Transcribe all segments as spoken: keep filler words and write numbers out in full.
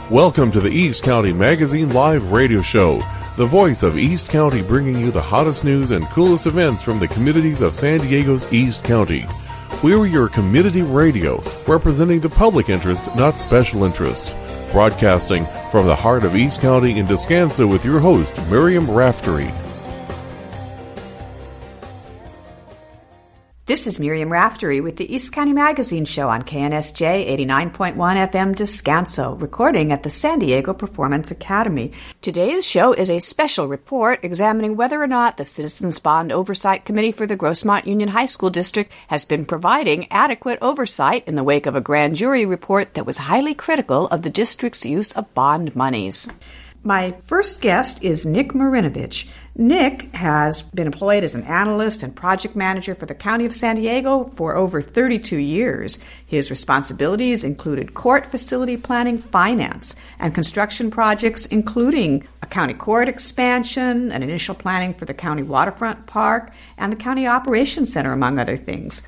Welcome to the East County Magazine Live Radio Show, the voice of East County, bringing you the hottest news and coolest events from the communities of San Diego's East County. We're your community radio, representing the public interest, not special interests. Broadcasting from the heart of East County in Descanso with your host, Miriam Raftery. This is Miriam Raftery with the East County Magazine Show on K N S J eighty-nine point one F M Descanso, recording at the San Diego Performance Academy. Today's show is a special report examining whether or not the Citizens Bond Oversight Committee for the Grossmont Union High School District has been providing adequate oversight in the wake of a grand jury report that was highly critical of the district's use of bond monies. My first guest is Nick Marinovich. Nick has been employed as an analyst and project manager for the County of San Diego for over thirty-two years. His responsibilities included court facility planning, finance, and construction projects, including a county court expansion, an initial planning for the county waterfront park, and the county operations center, among other things.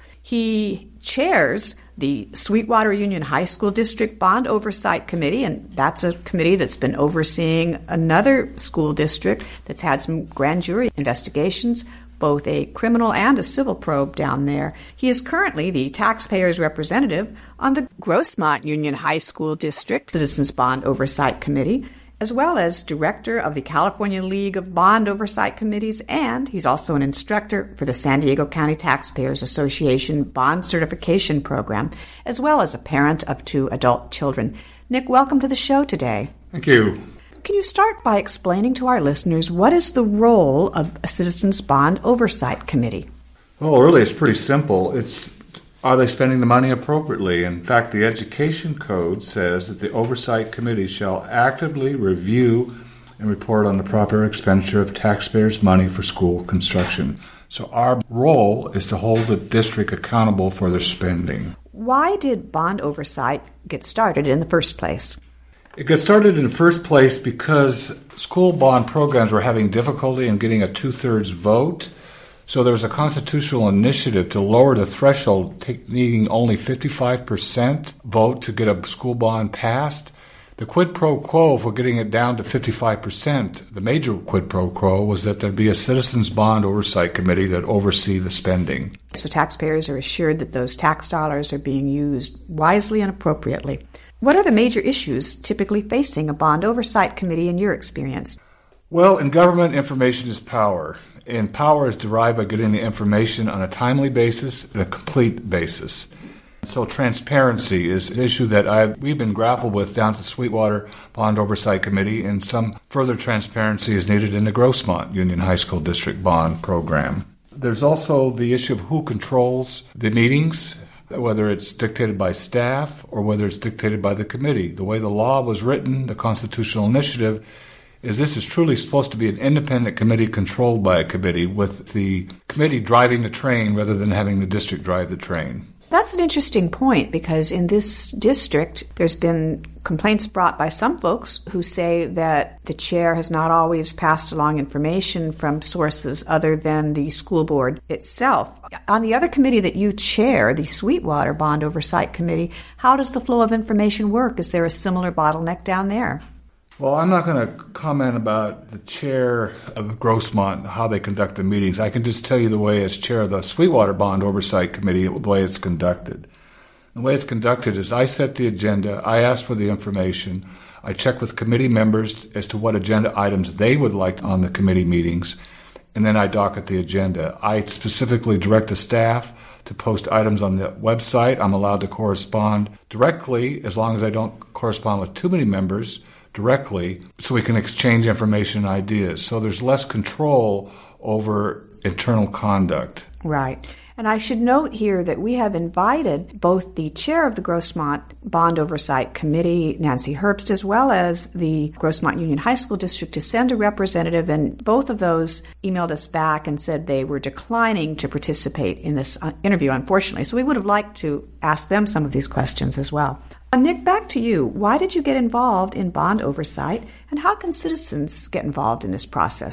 He chairs the Sweetwater Union High School District Bond Oversight Committee, and that's a committee that's been overseeing another school district that's had some grand jury investigations, both a criminal and a civil probe down there. He is currently the taxpayers' representative on the Grossmont Union High School District Citizens Bond Oversight Committee, as well as director of the California League of Bond Oversight Committees, and he's also an instructor for the San Diego County Taxpayers Association Bond Certification Program, as well as a parent of two adult children. Nick, welcome to the show today. Thank you. Can you start by explaining to our listeners what is the role of a Citizens Bond Oversight Committee? Well, really, it's pretty simple. It's Are they spending the money appropriately? In fact, the Education Code says that the Oversight Committee shall actively review and report on the proper expenditure of taxpayers' money for school construction. So our role is to hold the district accountable for their spending. Why did bond oversight get started in the first place? It got started in the first place because school bond programs were having difficulty in getting a two-thirds vote. So there was a constitutional initiative to lower the threshold, take, needing only fifty-five percent vote to get a school bond passed. The quid pro quo for getting it down to fifty-five percent, the major quid pro quo, was that there'd be a Citizens Bond Oversight Committee that oversee the spending. So taxpayers are assured that those tax dollars are being used wisely and appropriately. What are the major issues typically facing a bond oversight committee in your experience? Well, in government, information is power. And power is derived by getting the information on a timely basis and a complete basis. So transparency is an issue that I've, we've been grappled with down at the Sweetwater Bond Oversight Committee, and some further transparency is needed in the Grossmont Union High School District Bond Program. There's also the issue of who controls the meetings, whether it's dictated by staff or whether it's dictated by the committee. The way the law was written, the constitutional initiative, is this is truly supposed to be an independent committee controlled by a committee, with the committee driving the train rather than having the district drive the train. That's an interesting point, because in this district, there's been complaints brought by some folks who say that the chair has not always passed along information from sources other than the school board itself. On the other committee that you chair, the Sweetwater Bond Oversight Committee, how does the flow of information work? Is there a similar bottleneck down there? Well, I'm not going to comment about the chair of Grossmont, how they conduct the meetings. I can just tell you the way, as chair of the Sweetwater Bond Oversight Committee, the way it's conducted. The way it's conducted is I set the agenda, I ask for the information, I check with committee members as to what agenda items they would like on the committee meetings, and then I docket the agenda. I specifically direct the staff to post items on the website. I'm allowed to correspond directly, as long as I don't correspond with too many members, directly, so we can exchange information and ideas. So there's less control over internal conduct. Right. And I should note here that we have invited both the chair of the Grossmont Bond Oversight Committee, Nancy Herbst, as well as the Grossmont Union High School District to send a representative, and both of those emailed us back and said they were declining to participate in this interview, unfortunately. So we would have liked to ask them some of these questions as well. Uh, Nick, back to you. Why did you get involved in bond oversight, and how can citizens get involved in this process?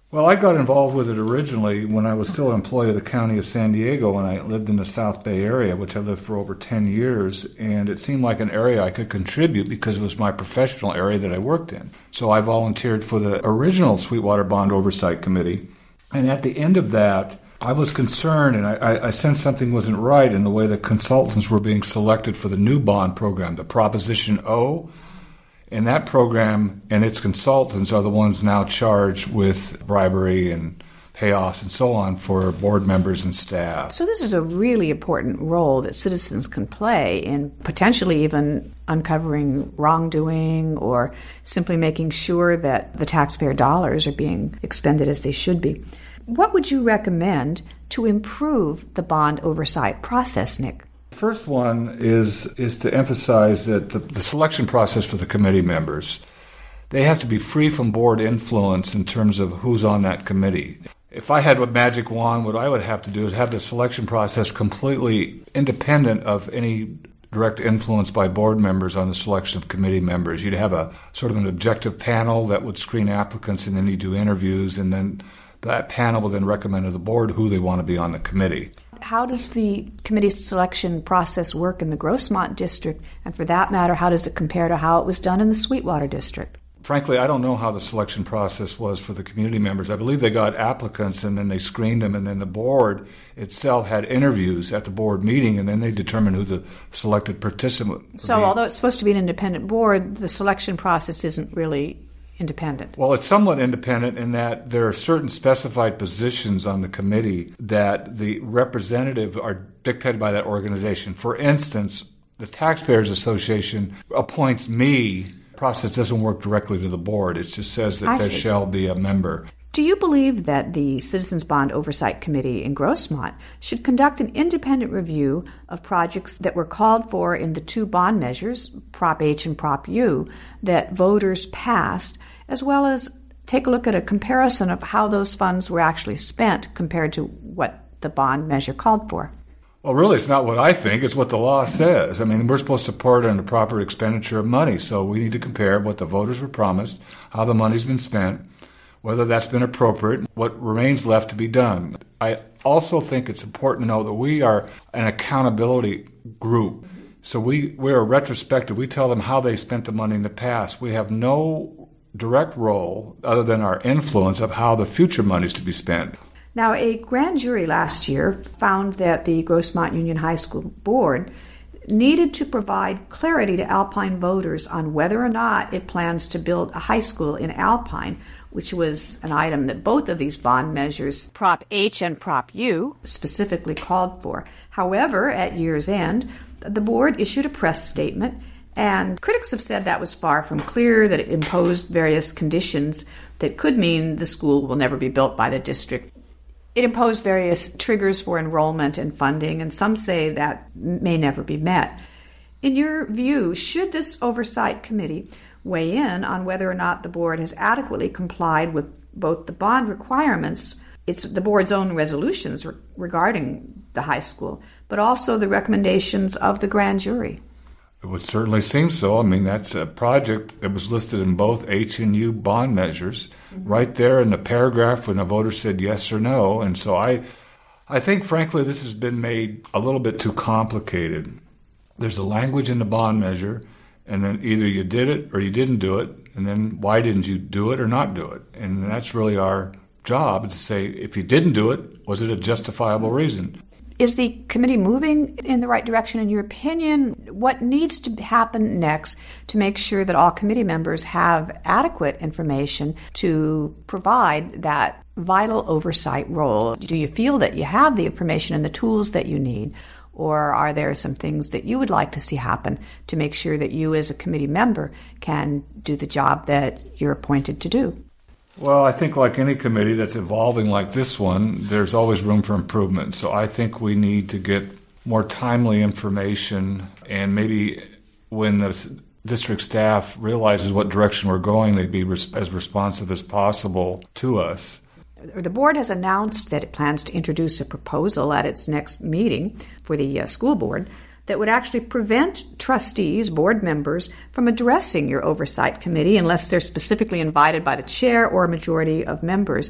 Well, I got involved with it originally when I was still an employee of the County of San Diego when I lived in the South Bay area, which I lived for over ten years, and it seemed like an area I could contribute because it was my professional area that I worked in. So I volunteered for the original Sweetwater Bond Oversight Committee, and at the end of that, I was concerned and I, I sensed something wasn't right in the way the consultants were being selected for the new bond program, the Proposition O. And that program and its consultants are the ones now charged with bribery and payoffs and so on for board members and staff. So this is a really important role that citizens can play in potentially even uncovering wrongdoing or simply making sure that the taxpayer dollars are being expended as they should be. What would you recommend to improve the bond oversight process, Nick? First one is is to emphasize that the, the selection process for the committee members, they have to be free from board influence in terms of who's on that committee. If I had a magic wand, what I would have to do is have the selection process completely independent of any direct influence by board members on the selection of committee members. You'd have a sort of an objective panel that would screen applicants, and then you do interviews, and then that panel will then recommend to the board who they want to be on the committee. How does the committee selection process work in the Grossmont district? And for that matter, how does it compare to how it was done in the Sweetwater district? Frankly, I don't know how the selection process was for the community members. I believe they got applicants and then they screened them, and then the board itself had interviews at the board meeting, and then they determined who the selected participant would So be. Although it's supposed to be an independent board, the selection process isn't really independent. Well, it's somewhat independent in that there are certain specified positions on the committee that the representative are dictated by that organization. For instance, the Taxpayers Association appoints me. The process doesn't work directly to the board. It just says that I there see. shall be a member. Do you believe that the Citizens Bond Oversight Committee in Grossmont should conduct an independent review of projects that were called for in the two bond measures, Prop H and Prop U, that voters passed, as well as take a look at a comparison of how those funds were actually spent compared to what the bond measure called for? Well, really, it's not what I think. It's what the law says. I mean, we're supposed to report on the proper expenditure of money, so we need to compare what the voters were promised, how the money's been spent, whether that's been appropriate, what remains left to be done. I also think it's important to know that we are an accountability group. So we, we're retrospective. We tell them how they spent the money in the past. We have no direct role other than our influence of how the future money is to be spent. Now, a grand jury last year found that the Grossmont Union High School Board needed to provide clarity to Alpine voters on whether or not it plans to build a high school in Alpine, which was an item that both of these bond measures, Prop H and Prop U, specifically called for. However, at year's end, the board issued a press statement, and critics have said that was far from clear, that it imposed various conditions that could mean the school will never be built by the district. It imposed various triggers for enrollment and funding, and some say that may never be met. In your view, should this oversight committee weigh in on whether or not the board has adequately complied with both the bond requirements, it's the board's own resolutions re- regarding the high school, but also the recommendations of the grand jury? It would certainly seem so. I mean, that's a project that was listed in both H and U bond measures, mm-hmm. right there in the paragraph when the voter said yes or no. And so I, I think, frankly, this has been made a little bit too complicated. There's a language in the bond measure, and then either you did it or you didn't do it, and then why didn't you do it or not do it? And that's really our job, is to say, if you didn't do it, was it a justifiable reason? Is the committee moving in the right direction, in your opinion? What needs to happen next to make sure that all committee members have adequate information to provide that vital oversight role? Do you feel that you have the information and the tools that you need? Or are there some things that you would like to see happen to make sure that you as a committee member can do the job that you're appointed to do? Well, I think like any committee that's evolving like this one, there's always room for improvement. So I think we need to get more timely information, and maybe when the district staff realizes what direction we're going, they'd be res- as responsive as possible to us. The board has announced that it plans to introduce a proposal at its next meeting for the uh, school board that would actually prevent trustees, board members, from addressing your oversight committee unless they're specifically invited by the chair or a majority of members.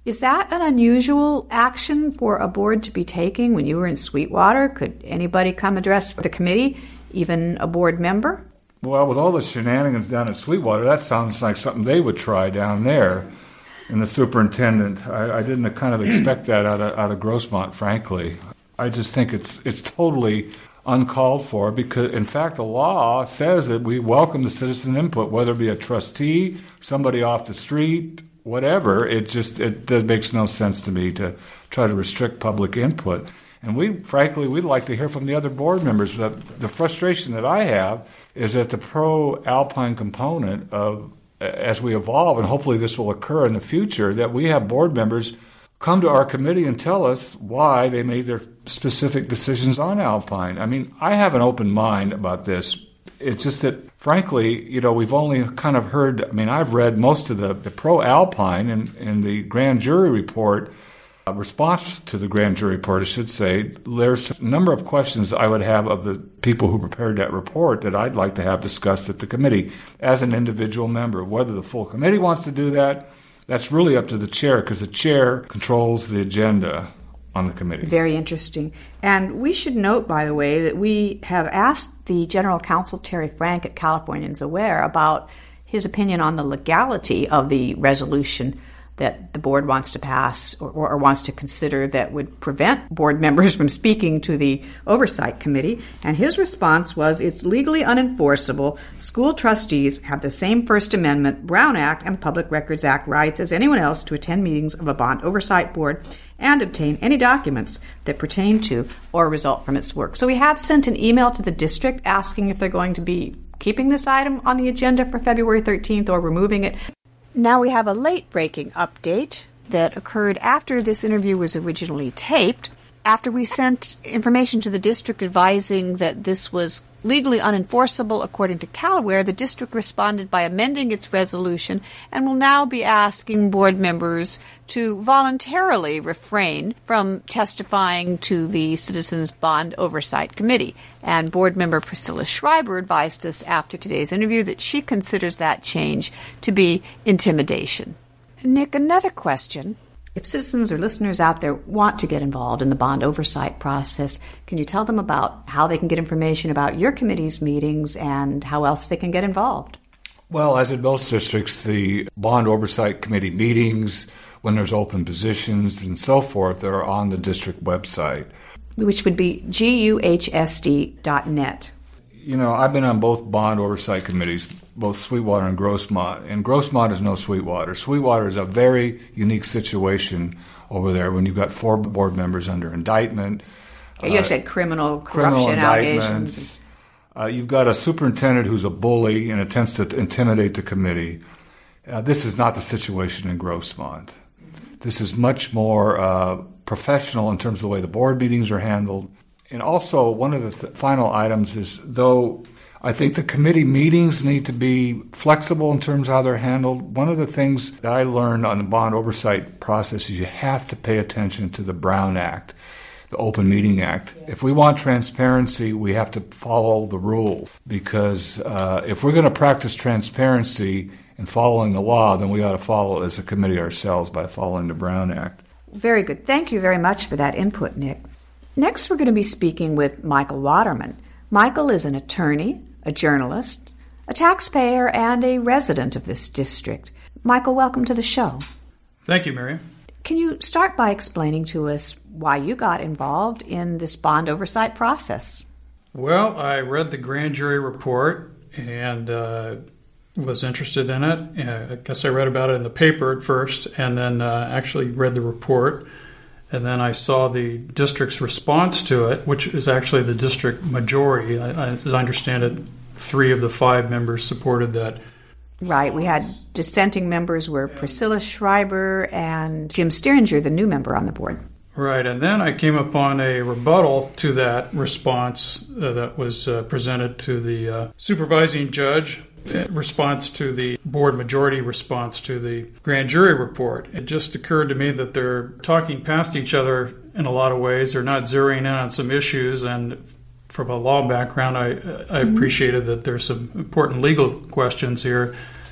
Is that an unusual action for a board to be taking when you were in Sweetwater? Could anybody come address the committee, even a board member? Well, with all the shenanigans down at Sweetwater, that sounds like something they would try down there. And the superintendent, I, I didn't kind of expect that out of, out of Grossmont, frankly. I just think it's it's totally uncalled for because, in fact, the law says that we welcome the citizen input, whether it be a trustee, somebody off the street, whatever. It just it, it makes no sense to me to try to restrict public input. And we, frankly, we'd like to hear from the other board members. The, the frustration that I have is that the pro-Alpine component of, as we evolve, and hopefully this will occur in the future, that we have board members come to our committee and tell us why they made their specific decisions on Alpine. I mean, I have an open mind about this. It's just that, frankly, you know, we've only kind of heard, I mean, I've read most of the, the pro-Alpine and, and the grand jury report, uh, response to the grand jury report, I should say. There's a number of questions I would have of the people who prepared that report that I'd like to have discussed at the committee as an individual member. Whether the full committee wants to do that, that's really up to the chair, because the chair controls the agenda on the committee. Very interesting. And we should note, by the way, that we have asked the General Counsel, Terry Frank at Californians Aware, about his opinion on the legality of the resolution that the board wants to pass or, or wants to consider that would prevent board members from speaking to the Oversight Committee. And his response was, it's legally unenforceable. School trustees have the same First Amendment, Brown Act, and Public Records Act rights as anyone else to attend meetings of a bond oversight board and obtain any documents that pertain to or result from its work. So we have sent an email to the district asking if they're going to be keeping this item on the agenda for February thirteenth or removing it. Now we have a late-breaking update that occurred after this interview was originally taped. After we sent information to the district advising that this was legally unenforceable according to CalAware, the district responded by amending its resolution and will now be asking board members to voluntarily refrain from testifying to the Citizens Bond Oversight Committee. And board member Priscilla Schreiber advised us after today's interview that she considers that change to be intimidation. Nick, another question. If citizens or listeners out there want to get involved in the bond oversight process, can you tell them about how they can get information about your committee's meetings and how else they can get involved? Well, as in most districts, the bond oversight committee meetings, when there's open positions and so forth, are on the district website, which would be G U H S D dot net. You know, I've been on both bond oversight committees, both Sweetwater and Grossmont. And Grossmont is no Sweetwater. Sweetwater is a very unique situation over there when you've got four board members under indictment. Yeah, you uh, said criminal corruption criminal allegations. Uh, you've got a superintendent who's a bully and attempts to intimidate the committee. Uh, this is not the situation in Grossmont. This is much more uh, professional in terms of the way the board meetings are handled. And also, one of the th- final items is, though I think the committee meetings need to be flexible in terms of how they're handled, one of the things that I learned on the bond oversight process is you have to pay attention to the Brown Act, the Open Meeting Act. Yes. If we want transparency, we have to follow the rule, because uh, if we're going to practice transparency and following the law, then we ought to follow it as a committee ourselves by following the Brown Act. Very good. Thank you very much for that input, Nick. Next, we're going to be speaking with Michael Waterman. Michael is an attorney, a journalist, a taxpayer, and a resident of this district. Michael, welcome to the show. Thank you, Miriam. Can you start by explaining to us why you got involved in this bond oversight process? Well, I read the grand jury report and uh, was interested in it. Uh, I guess I read about it in the paper at first and then uh, actually read the report. And then I saw the district's response to it, which is actually the district majority. I, I, as I understand it, three of the five members supported that. Right. We had dissenting members were Priscilla Schreiber and Jim Stieringer, the new member on the board. Right. And then I came upon a rebuttal to that response uh, that was uh, presented to the uh, supervising judge. Response to the board majority response to the grand jury report. It just occurred to me that they're talking past each other in a lot of ways. They're not zeroing in on some issues, and from a law background, I, I appreciated that there's some important legal questions here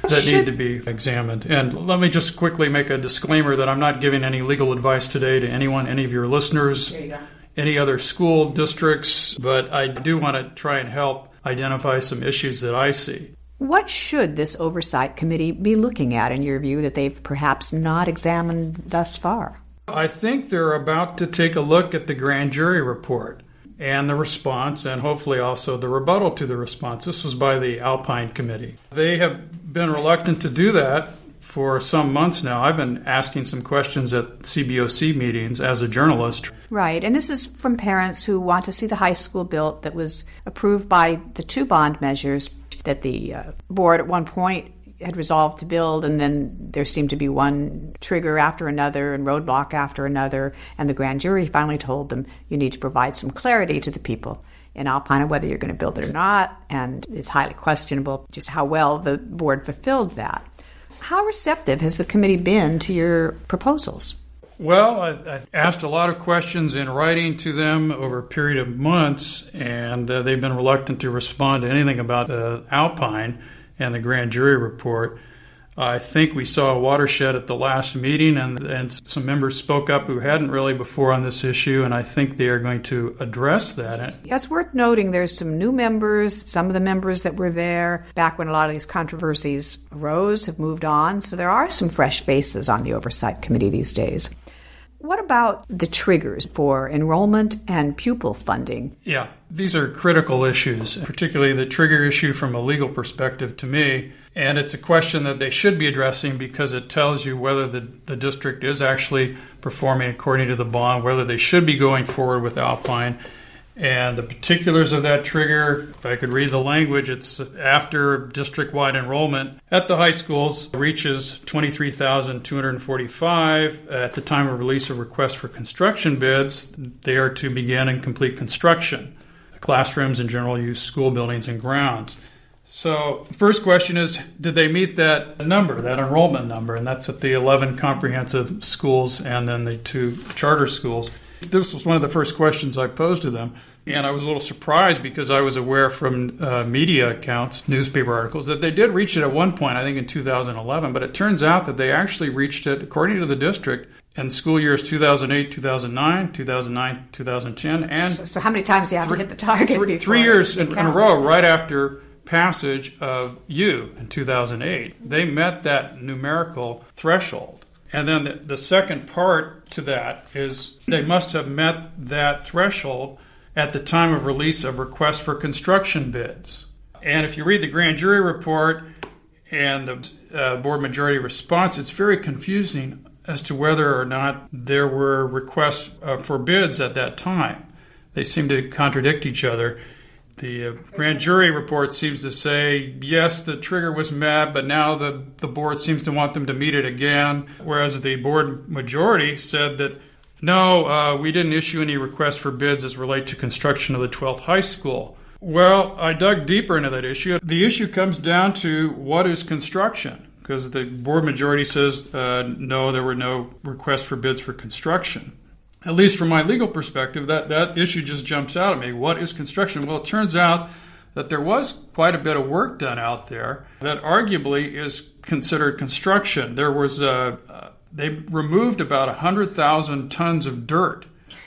that Should... need to be examined. And let me just quickly make a disclaimer that I'm not giving any legal advice today to anyone, any of your listeners, There you go. any other school districts, but I do want to try and help identify some issues that I see. What should this oversight committee be looking at, in your view, that they've perhaps not examined thus far? I think they're about to take a look at the grand jury report and the response, and hopefully also the rebuttal to the response. This was by the Alpine Committee. They have been reluctant to do that for some months now. I've been asking some questions at C B O C meetings as a journalist. Right, and this is from parents who want to see the high school built that was approved by the two bond measures that the uh, board at one point had resolved to build, and then there seemed to be one trigger after another and roadblock after another, and the grand jury finally told them, you need to provide some clarity to the people in Alpine whether you're going to build it or not, and it's highly questionable just how well the board fulfilled that. How receptive has the committee been to your proposals? Well, I, I asked a lot of questions in writing to them over a period of months, and uh, they've been reluctant to respond to anything about uh, Alpine and the grand jury report. I think we saw a watershed at the last meeting, and, and some members spoke up who hadn't really before on this issue, and I think they are going to address that. Yeah, it's worth noting there's some new members. Some of the members that were there back when a lot of these controversies arose have moved on, so there are some fresh faces on the Oversight Committee these days. What about the triggers for enrollment and pupil funding? Yeah, these are critical issues, particularly the trigger issue from a legal perspective to me. And it's a question that they should be addressing because it tells you whether the, the district is actually performing according to the bond, whether they should be going forward with Alpine. And the particulars of that trigger, if I could read the language, it's after district-wide enrollment at the high schools reaches twenty-three thousand two hundred forty-five. At the time of release of requests for construction bids, they are to begin and complete construction, classrooms and general use school buildings and grounds. So the first question is, did they meet that number, that enrollment number? And that's at the eleven comprehensive schools and then the two charter schools. This was one of the first questions I posed to them, and I was a little surprised because I was aware from uh, media accounts, newspaper articles, that they did reach it at one point, I think in two thousand eleven, but it turns out that they actually reached it, according to the district, in school years two thousand eight, two thousand nine, two thousand nine, two thousand ten, and... So, so how many times do you have three, to hit the target? Three, three years in, in a row, right after passage of U in two thousand eight. They met that numerical threshold. And then the, the second part to that is they must have met that threshold at the time of release of requests for construction bids. And if you read the grand jury report and the uh, board majority response, it's very confusing as to whether or not there were requests uh, for bids at that time. They seem to contradict each other. The uh, grand jury report seems to say, yes, the trigger was met, but now the, the board seems to want them to meet it again, whereas the board majority said that, no, uh, we didn't issue any requests for bids as relate to construction of the twelfth high school. Well, I dug deeper into that issue. The issue comes down to what is construction, because the board majority says, uh, no, there were no requests for bids for construction. At least from my legal perspective, that, that issue just jumps out at me. What is construction? Well, it turns out that there was quite a bit of work done out there that arguably is considered construction. There was a, uh, they removed about one hundred thousand tons of dirt.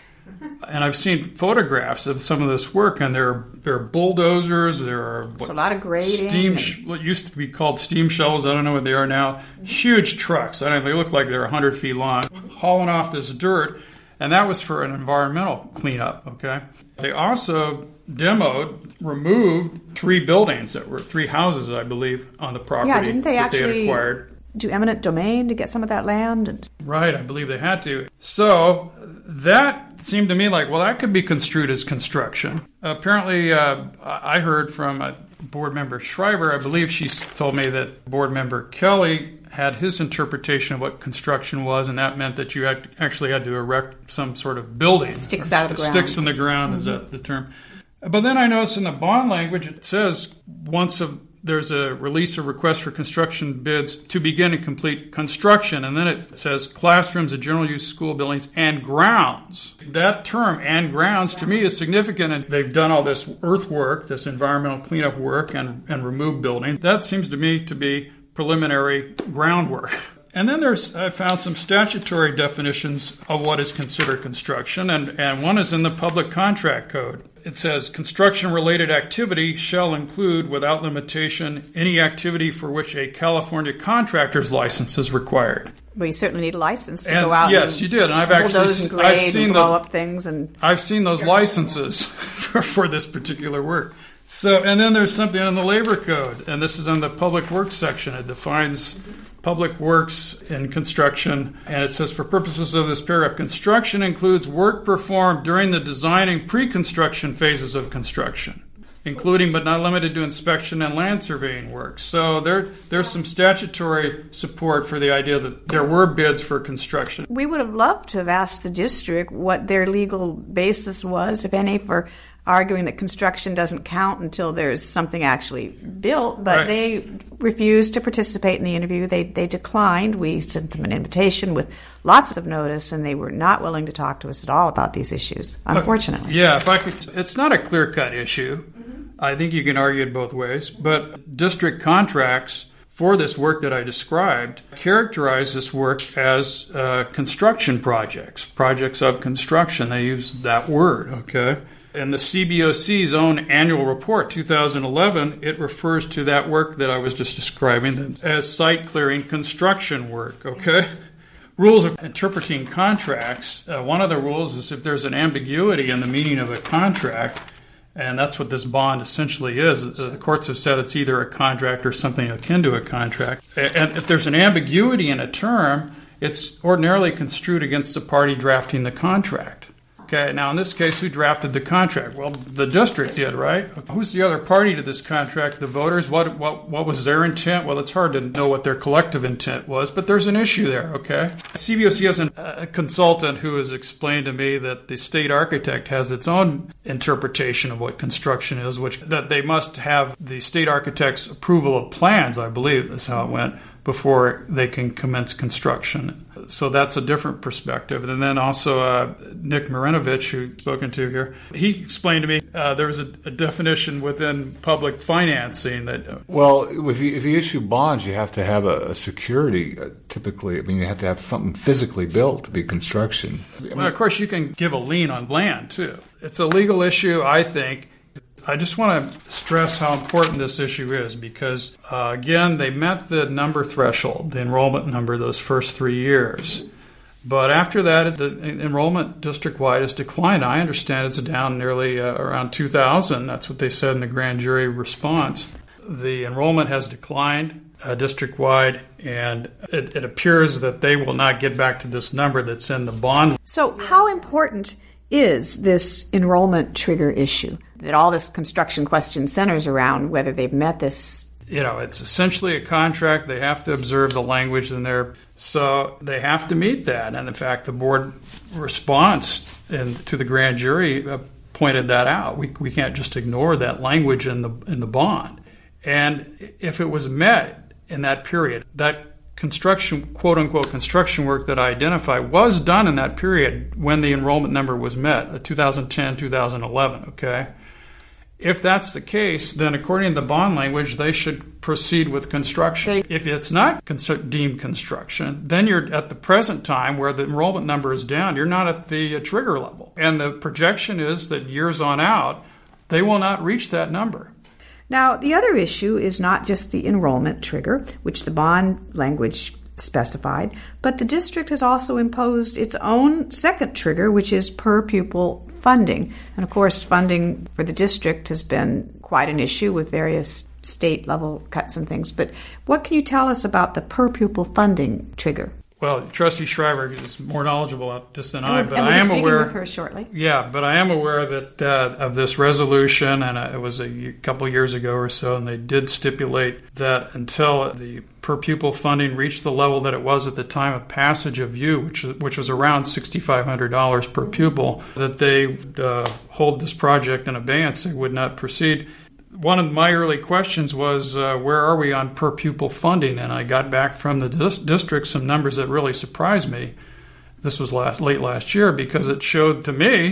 And I've seen photographs of some of this work, and there are, there are bulldozers, there are what, a lot of grading. Steam, sh- what used to be called steam shovels, I don't know what they are now. Huge trucks, I don't know, they look like they're one hundred feet long, hauling off this dirt. And that was for an environmental cleanup, okay? They also demoed, removed three buildings that were three houses, I believe, on the property yeah, didn't they that actually they had acquired. Do eminent domain to get some of that land? Right, I believe they had to. So that seemed to me like, well, that could be construed as construction. Apparently, uh, I heard from a board member Schreiber, I believe she told me that board member Kelly had his interpretation of what construction was, and that meant that you actually had to erect some sort of building. Sticks out of the ground. Sticks in the ground, mm-hmm. Is that the term? But then I noticed in the bond language it says once a, there's a release of request for construction bids to begin and complete construction, and then it says classrooms and general use school buildings and grounds. That term, and grounds, to me is significant, and they've done all this earthwork, this environmental cleanup work, and, and removed buildings. That seems to me to be preliminary groundwork. And then there's, I found some statutory definitions of what is considered construction, and, and one is in the Public Contract Code. It says, construction-related activity shall include, without limitation, any activity for which a California contractor's license is required. Well, you certainly need a license to and go out. Yes, and you did. And I've actually and grade I've seen and blow the, up things, and I've seen those licenses for, for this particular work. So, and then there's something in the Labor Code, and this is in the Public Works section. It defines public works in construction, and it says, for purposes of this paragraph, construction includes work performed during the designing pre-construction phases of construction, including but not limited to inspection and land surveying work. So there, there's some statutory support for the idea that there were bids for construction. We would have loved to have asked the district what their legal basis was, if any, for arguing that construction doesn't count until there's something actually built, but right. They refused to participate in the interview. They they declined. We sent them an invitation with lots of notice, and they were not willing to talk to us at all about these issues, unfortunately. Uh, yeah, if I could, it's not a clear-cut issue. Mm-hmm. I think you can argue it both ways, but district contracts for this work that I described characterize this work as uh, construction projects, projects of construction. They use that word, okay? In the C B O C's own annual report, two thousand eleven, it refers to that work that I was just describing as site clearing construction work, okay? Rules of interpreting contracts. Uh, one of the rules is if there's an ambiguity in the meaning of a contract, and that's what this bond essentially is. The courts have said it's either a contract or something akin to a contract. And if there's an ambiguity in a term, it's ordinarily construed against the party drafting the contract. Okay, now in this case, who drafted the contract? Well, the district did, right? Who's the other party to this contract? The voters? What what what was their intent? Well, it's hard to know what their collective intent was, but there's an issue there, okay? C B O C has an, a consultant who has explained to me that the state architect has its own interpretation of what construction is, which that they must have the state architect's approval of plans, I believe is how it went, before they can commence construction. So that's a different perspective. And then also uh, Nick Marinovich, who I've spoken to here, he explained to me uh, there was a, a definition within public financing that... Uh, well, if you, if you issue bonds, you have to have a, a security, uh, typically. I mean, you have to have something physically built to be construction. I mean, well, of course, you can give a lien on land, too. It's a legal issue, I think. I just want to stress how important this issue is because, uh, again, they met the number threshold, the enrollment number, those first three years. But after that, the enrollment district-wide has declined. I understand it's down nearly uh, around two thousand. That's what they said in the grand jury response. The enrollment has declined uh, district-wide, and it, it appears that they will not get back to this number that's in the bond. So how important is this enrollment trigger issue that all this construction question centers around, whether they've met this? You know, it's essentially a contract. They have to observe the language in there. So they have to meet that. And in fact, the board response in, to the grand jury uh, pointed that out. We we can't just ignore that language in the in the bond. And if it was met in that period, that construction, quote-unquote, construction work that I identify was done in that period when the enrollment number was met, two thousand ten, two thousand eleven, okay? If that's the case, then according to the bond language, they should proceed with construction. If it's not cons- deemed construction, then you're at the present time where the enrollment number is down, you're not at the uh, trigger level. And the projection is that years on out, they will not reach that number. Now, the other issue is not just the enrollment trigger, which the bond language specified, but the district has also imposed its own second trigger, which is per pupil funding. And of course, funding for the district has been quite an issue with various state level cuts and things. But what can you tell us about the per pupil funding trigger? Well, Trustee Schreiber is more knowledgeable about this than and I, but and I am aware. With her shortly. Yeah, but I am aware that uh, of this resolution, and uh, it was a couple years ago or so, and they did stipulate that until the per pupil funding reached the level that it was at the time of passage of U, which which was around six thousand five hundred dollars per pupil, that they would uh, hold this project in abeyance. They would not proceed. One of my early questions was, uh, where are we on per pupil funding? And I got back from the dis- district some numbers that really surprised me. This was last, late last year because it showed to me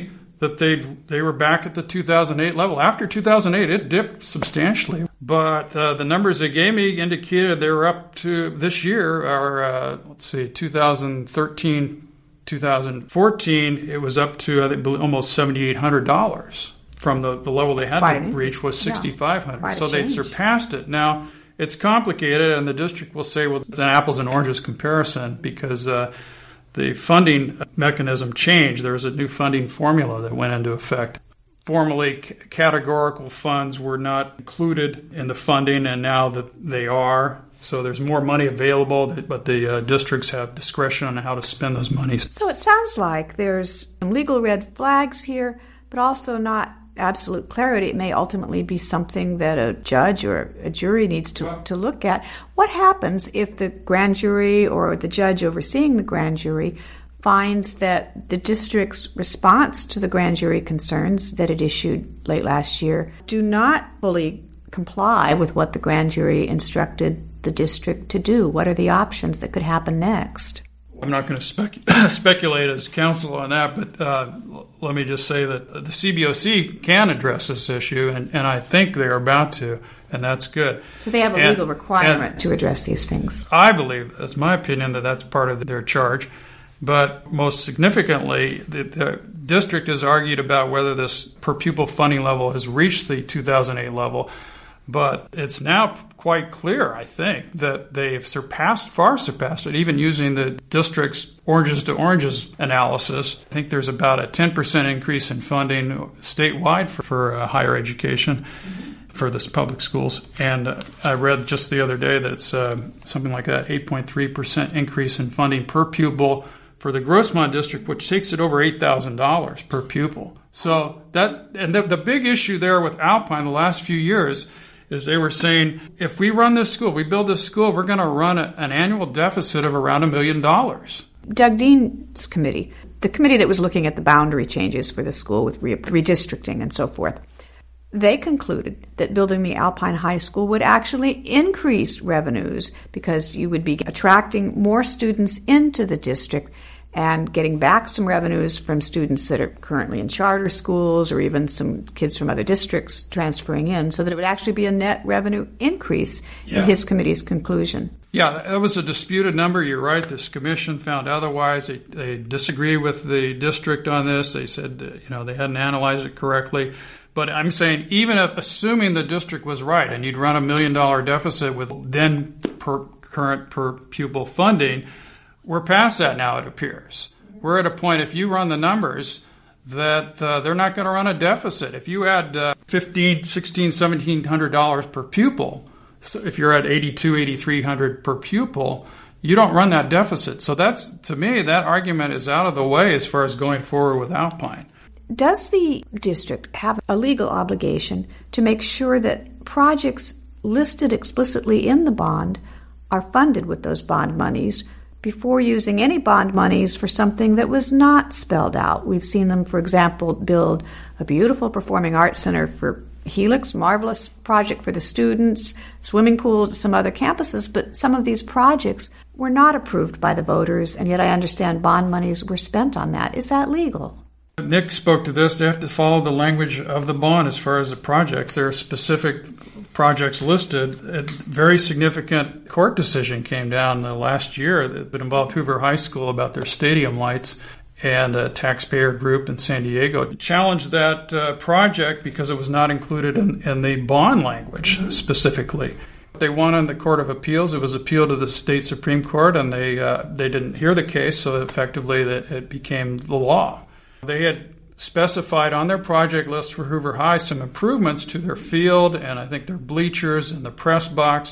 that they they were back at the two thousand eight level. After two thousand eight, it dipped substantially. But uh, the numbers they gave me indicated they were up to, this year, are, uh, let's see, two thousand thirteen, two thousand fourteen, it was up to, I think, almost seven thousand eight hundred dollars from the, the level they had Quite to reach was six thousand five hundred dollars. Yeah, so they'd surpassed it. Now, it's complicated, and the district will say, well, it's an apples and oranges comparison because uh, the funding mechanism changed. There was a new funding formula that went into effect. Formerly, c- categorical funds were not included in the funding, and now that they are. So there's more money available, but the uh, districts have discretion on how to spend those monies. So it sounds like there's some legal red flags here, but also not absolute clarity. It may ultimately be something that a judge or a jury needs to, to look at. What happens if the grand jury or the judge overseeing the grand jury finds that the district's response to the grand jury concerns that it issued late last year do not fully comply with what the grand jury instructed the district to do? What are the options that could happen next? I'm not going to spec- speculate as counsel on that, but uh, let me just say that the C B O C can address this issue, and, and I think they're about to, and that's good. So they have a and, legal requirement and to address these things. I believe, that's my opinion, that that's part of their charge. But most significantly, the, the district has argued about whether this per pupil funding level has reached the two thousand eight level. But it's now quite clear, I think, that they've surpassed, far surpassed it, even using the district's oranges to oranges analysis. I think there's about a ten percent increase in funding statewide for, for uh, higher education for this public schools. And uh, I read just the other day that it's uh, something like that, eight point three percent increase in funding per pupil for the Grossmont district, which takes it over eight thousand dollars per pupil. So that, and the, the big issue there with Alpine the last few years is they were saying, if we run this school, we build this school, we're going to run a, an annual deficit of around a million dollars. Doug Dean's committee, the committee that was looking at the boundary changes for the school with re- redistricting and so forth, they concluded that building the Alpine High School would actually increase revenues because you would be attracting more students into the district and getting back some revenues from students that are currently in charter schools or even some kids from other districts transferring in, so that it would actually be a net revenue increase yeah. in his committee's conclusion. Yeah, that was a disputed number. You're right. This commission found otherwise. They, they disagreed with the district on this. They said that, you know, they hadn't analyzed it correctly. But I'm saying, even if, assuming the district was right and you'd run a million dollar deficit with then per current per pupil funding, we're past that now, it appears. We're at a point, if you run the numbers, that uh, they're not going to run a deficit. If you add uh, fifteen, sixteen, seventeen hundred dollars per pupil, so if you're at eighty-two, eighty-three hundred per pupil, you don't run that deficit. So that's, to me, that argument is out of the way as far as going forward with Alpine. Does the district have a legal obligation to make sure that projects listed explicitly in the bond are funded with those bond monies before using any bond monies for something that was not spelled out? We've seen them, for example, build a beautiful performing arts center for Helix, marvelous project for the students, swimming pools at some other campuses, but some of these projects were not approved by the voters, and yet I understand bond monies were spent on that. Is that legal? Nick spoke to this. They have to follow the language of the bond as far as the projects. There are specific projects listed. A very significant court decision came down the last year that involved Hoover High School about their stadium lights, and a taxpayer group in San Diego challenged that uh, project because it was not included in, in the bond language specifically. They won in the Court of Appeals. It was appealed to the state Supreme Court, and they uh, they didn't hear the case, so effectively it became the law. They had specified on their project list for Hoover High some improvements to their field and I think their bleachers and the press box,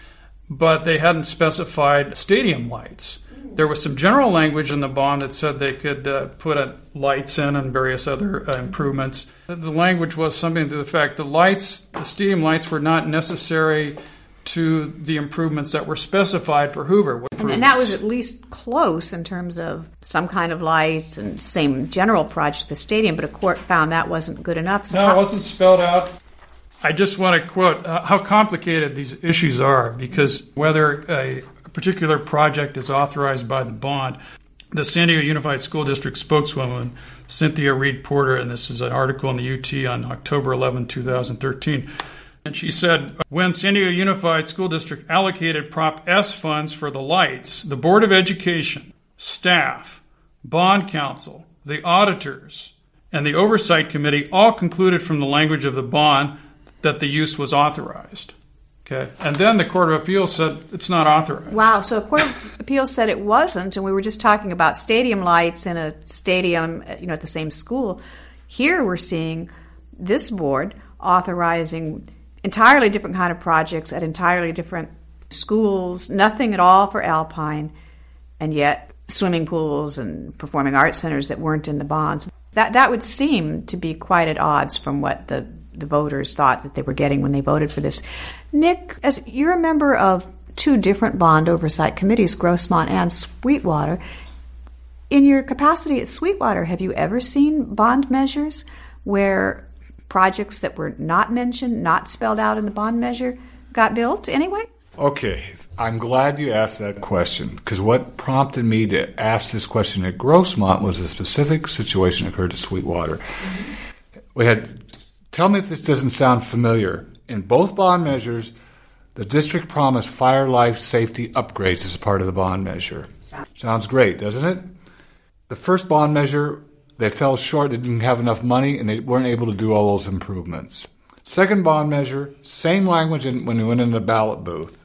but they hadn't specified stadium lights. There was some general language in the bond that said they could uh, put uh, lights in and various other uh, improvements. The language was something to the fact the lights, the stadium lights, were not necessary to the improvements that were specified for Hoover. And that was at least close in terms of some kind of lights and same general project, the stadium, but a court found that wasn't good enough. So no, how- it wasn't spelled out. I just want to quote uh, how complicated these issues are, because whether a particular project is authorized by the bond, the San Diego Unified School District spokeswoman, Cynthia Reed Porter, and this is an article in the U T on October eleventh, twenty thirteen. And she said, when San Diego Unified School District allocated Prop S funds for the lights, the Board of Education, staff, bond counsel, the auditors, and the oversight committee all concluded from the language of the bond that the use was authorized. Okay. And then the Court of Appeals said it's not authorized. Wow. So the Court of Appeals said it wasn't, and we were just talking about stadium lights in a stadium, you know, at the same school. Here we're seeing this board authorizing entirely different kind of projects at entirely different schools, nothing at all for Alpine, and yet swimming pools and performing arts centers that weren't in the bonds. That that would seem to be quite at odds from what the the voters thought that they were getting when they voted for this. Nick, as you're a member of two different bond oversight committees, Grossmont and Sweetwater, in your capacity at Sweetwater, have you ever seen bond measures where projects that were not mentioned, not spelled out in the bond measure, got built anyway? Okay, I'm glad you asked that question, because what prompted me to ask this question at Grossmont was a specific situation that occurred at Sweetwater. Mm-hmm. We had, tell me if this doesn't sound familiar. In both bond measures, the district promised fire life safety upgrades as a part of the bond measure. Sounds great, doesn't it? The first bond measure, they fell short, they didn't have enough money, and they weren't able to do all those improvements. Second bond measure, same language in, when we went in the ballot booth.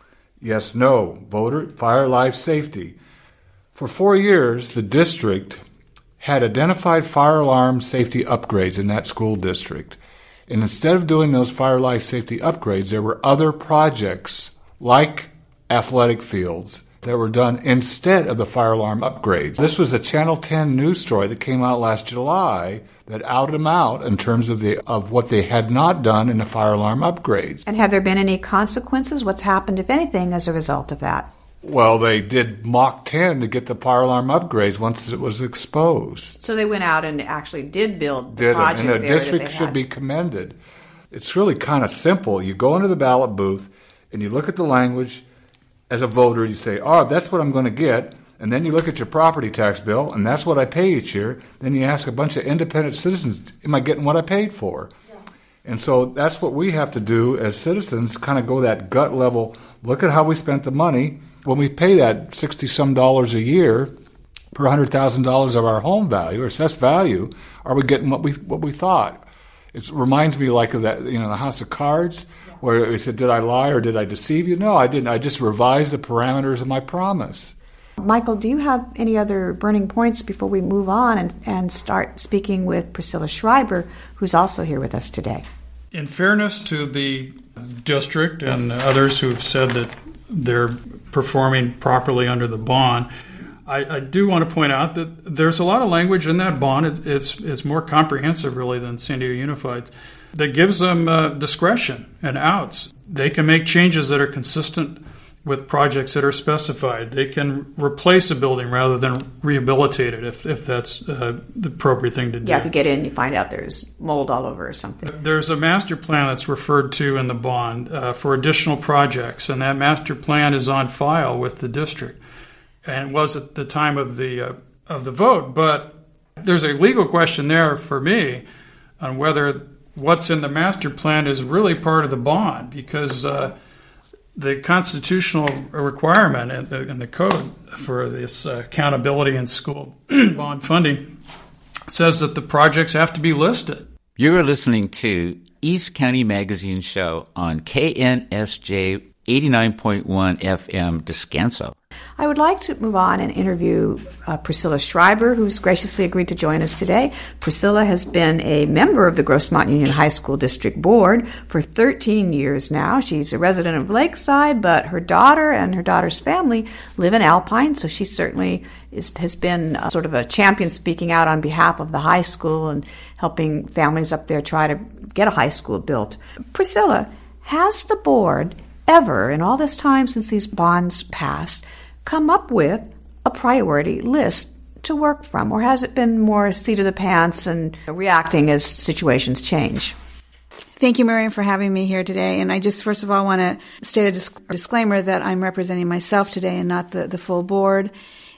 Yes, no, voter, fire, life, safety. For four years, the district had identified fire alarm safety upgrades in that school district. And instead of doing those fire, life, safety upgrades, there were other projects like athletic fields that were done instead of the fire alarm upgrades. This was a Channel ten news story that came out last July that outed them out in terms of the of what they had not done in the fire alarm upgrades. And have there been any consequences? What's happened, if anything, as a result of that? Well, they did Mach ten to get the fire alarm upgrades once it was exposed. So they went out and actually did build the did project it. And the there district should had. be commended. It's really kind of simple. You go into the ballot booth and you look at the language. As a voter, you say, oh, that's what I'm going to get. And then you look at your property tax bill, and that's what I pay each year. Then you ask a bunch of independent citizens, am I getting what I paid for? Yeah. And so that's what we have to do as citizens, kind of go that gut level, look at how we spent the money. When we pay that sixty-some dollars a year per one hundred thousand dollars of our home value, or assessed value, are we getting what we what we thought? It reminds me like of that, you know, the House of Cards, where we said, did I lie or did I deceive you? No, I didn't. I just revised the parameters of my promise. Michael, do you have any other burning points before we move on and, and start speaking with Priscilla Schreiber, who's also here with us today? In fairness to the district and others who've said that they're performing properly under the bond, I, I do want to point out that there's a lot of language in that bond. It, it's, it's more comprehensive, really, than San Diego Unified, that gives them uh, discretion and outs. They can make changes that are consistent with projects that are specified. They can replace a building rather than rehabilitate it if, if that's uh, the appropriate thing to do. Yeah, if you get in, you find out there's mold all over or something. There's a master plan that's referred to in the bond uh, for additional projects, and that master plan is on file with the district, and was at the time of the uh, of the vote. But there's a legal question there for me on whether what's in the master plan is really part of the bond, because uh, the constitutional requirement in the, in the code for this uh, accountability in school bond funding says that the projects have to be listed. You're listening to East County Magazine Show on K N S J eighty-nine point one F M Descanso. I would like to move on and interview uh, Priscilla Schreiber, who's graciously agreed to join us today. Priscilla has been a member of the Grossmont Union High School District Board for thirteen years now. She's a resident of Lakeside, but her daughter and her daughter's family live in Alpine, so she certainly is, has been uh, sort of a champion speaking out on behalf of the high school and helping families up there try to get a high school built. Priscilla, has the board ever, in all this time since these bonds passed, come up with a priority list to work from, or has it been more seat of the pants and reacting as situations change? Thank you, Miriam, for having me here today. And I just, first of all, want to state a disc- disclaimer that I'm representing myself today and not the, the full board.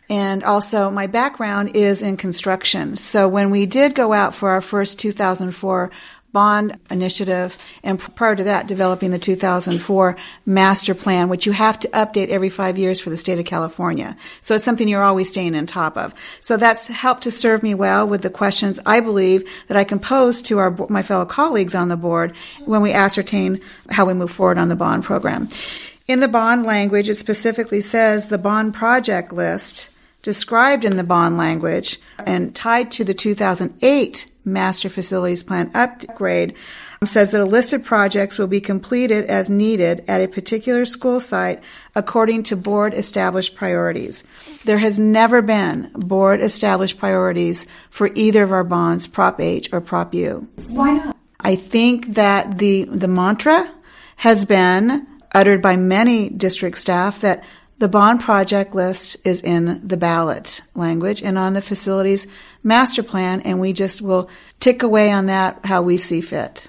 And also my background is in construction. So when we did go out for our first two thousand four bond initiative, and prior to that, developing the two thousand four master plan, which you have to update every five years for the state of California. So it's something you're always staying on top of. So that's helped to serve me well with the questions I believe that I can pose to our my fellow colleagues on the board when we ascertain how we move forward on the bond program. In the bond language, it specifically says the bond project list described in the bond language and tied to the two thousand eight Master Facilities Plan upgrade says that a list of projects will be completed as needed at a particular school site according to board-established priorities. There has never been board-established priorities for either of our bonds, Prop H or Prop U. Why not? I think that the the mantra has been uttered by many district staff that the bond project list is in the ballot language and on the facilities master plan, and we just will tick away on that how we see fit.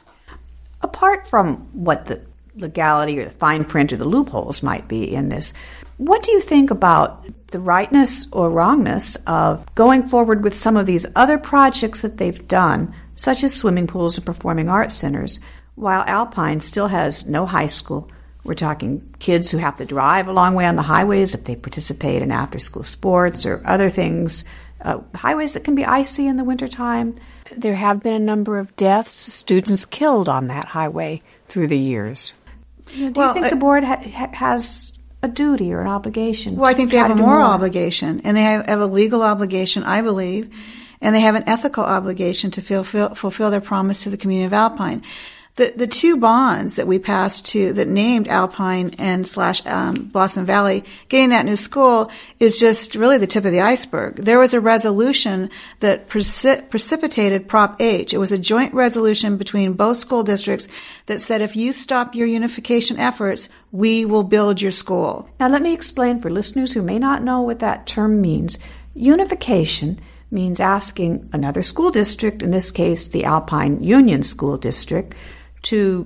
Apart from what the legality or the fine print or the loopholes might be in this, what do you think about the rightness or wrongness of going forward with some of these other projects that they've done, such as swimming pools and performing arts centers, while Alpine still has no high school? We're talking kids who have to drive a long way on the highways if they participate in after-school sports or other things, uh, highways that can be icy in the wintertime. There have been a number of deaths, students killed on that highway through the years. You know, do well, you think I, the board ha- ha- has a duty or an obligation? Well, I think they have a more moral obligation, and they have, have a legal obligation, I believe, and they have an ethical obligation to fulfill, fulfill their promise to the community of Alpine. The the two bonds that we passed to that named Alpine and slash um, Blossom Valley, getting that new school is just really the tip of the iceberg. There was a resolution that preci- precipitated Prop H. It was a joint resolution between both school districts that said if you stop your unification efforts, we will build your school. Now let me explain for listeners who may not know what that term means. Unification means asking another school district, in this case the Alpine Union School District, to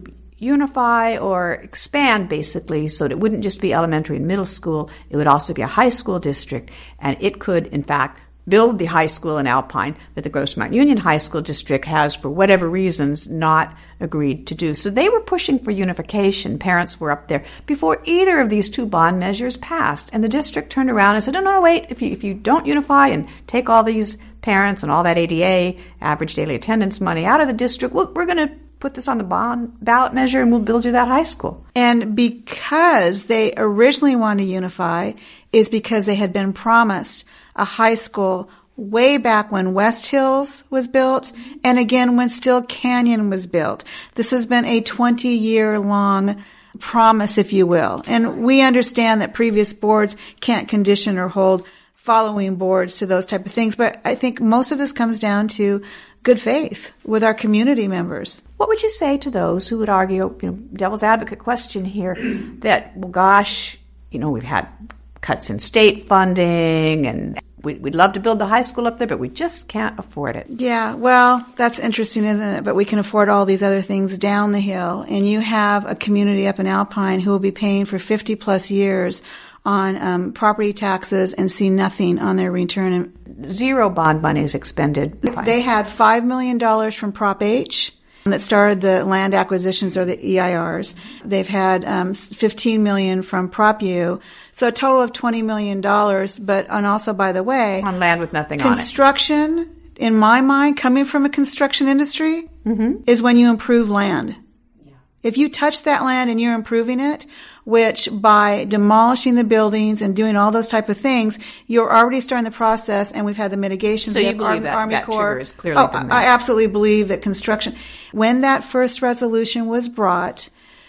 unify or expand basically so that it wouldn't just be elementary and middle school, it would also be a high school district, and it could in fact build the high school in Alpine that the Grosse Mountain Union High School District has, for whatever reasons, not agreed to do. So they were pushing for unification. Parents were up there before either of these two bond measures passed, and the district turned around and said, no, no, no, wait, if you, if you don't unify and take all these parents and all that A D A, average daily attendance money, out of the district, we're, we're going to put this on the bond ballot measure and we'll build you that high school. And because they originally wanted to unify is because they had been promised a high school way back when West Hills was built and again when Still Canyon was built. This has been a twenty-year long promise, if you will. And we understand that previous boards can't condition or hold following boards to those type of things. But I think most of this comes down to good faith with our community members. What would you say to those who would argue, you know, devil's advocate question here, that, well, gosh, you know, we've had cuts in state funding and we'd, we'd love to build the high school up there, but we just can't afford it. Yeah, well, that's interesting, isn't it? But we can afford all these other things down the hill. And you have a community up in Alpine who will be paying for fifty plus years on um, property taxes and see nothing on their return. Zero bond money is expended. They had five million dollars from Prop H that started the land acquisitions or the E I Rs. They've had um, fifteen million dollars from Prop U, so a total of twenty million dollars. But and also, by the way, on land with nothing on it. Construction, in my mind, coming from a construction industry, mm-hmm. is when you improve land. Yeah. If you touch that land and you're improving it, which by demolishing the buildings and doing all those type of things, you're already starting the process, and we've had the mitigations. So you have believe Army, that, Army that Corps. trigger is clearly Oh, been met. I absolutely believe that construction, when that first resolution was brought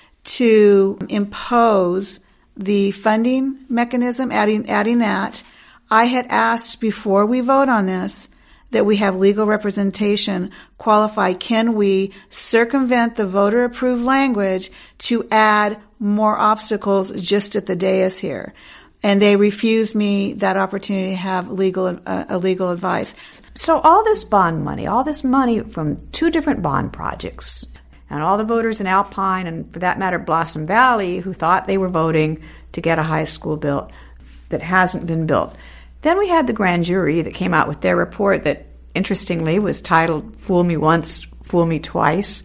to impose the funding mechanism, adding, adding that, I had asked before we vote on this that we have legal representation qualify. Can we circumvent the voter-approved language to add more obstacles just at the dais here? And they refused me that opportunity to have legal uh, a legal advice. So all this bond money, all this money from two different bond projects, and all the voters in Alpine, and for that matter Blossom Valley, who thought they were voting to get a high school built that hasn't been built, Then we had the grand jury that came out with their report that, interestingly, was titled Fool Me Once, Fool Me Twice.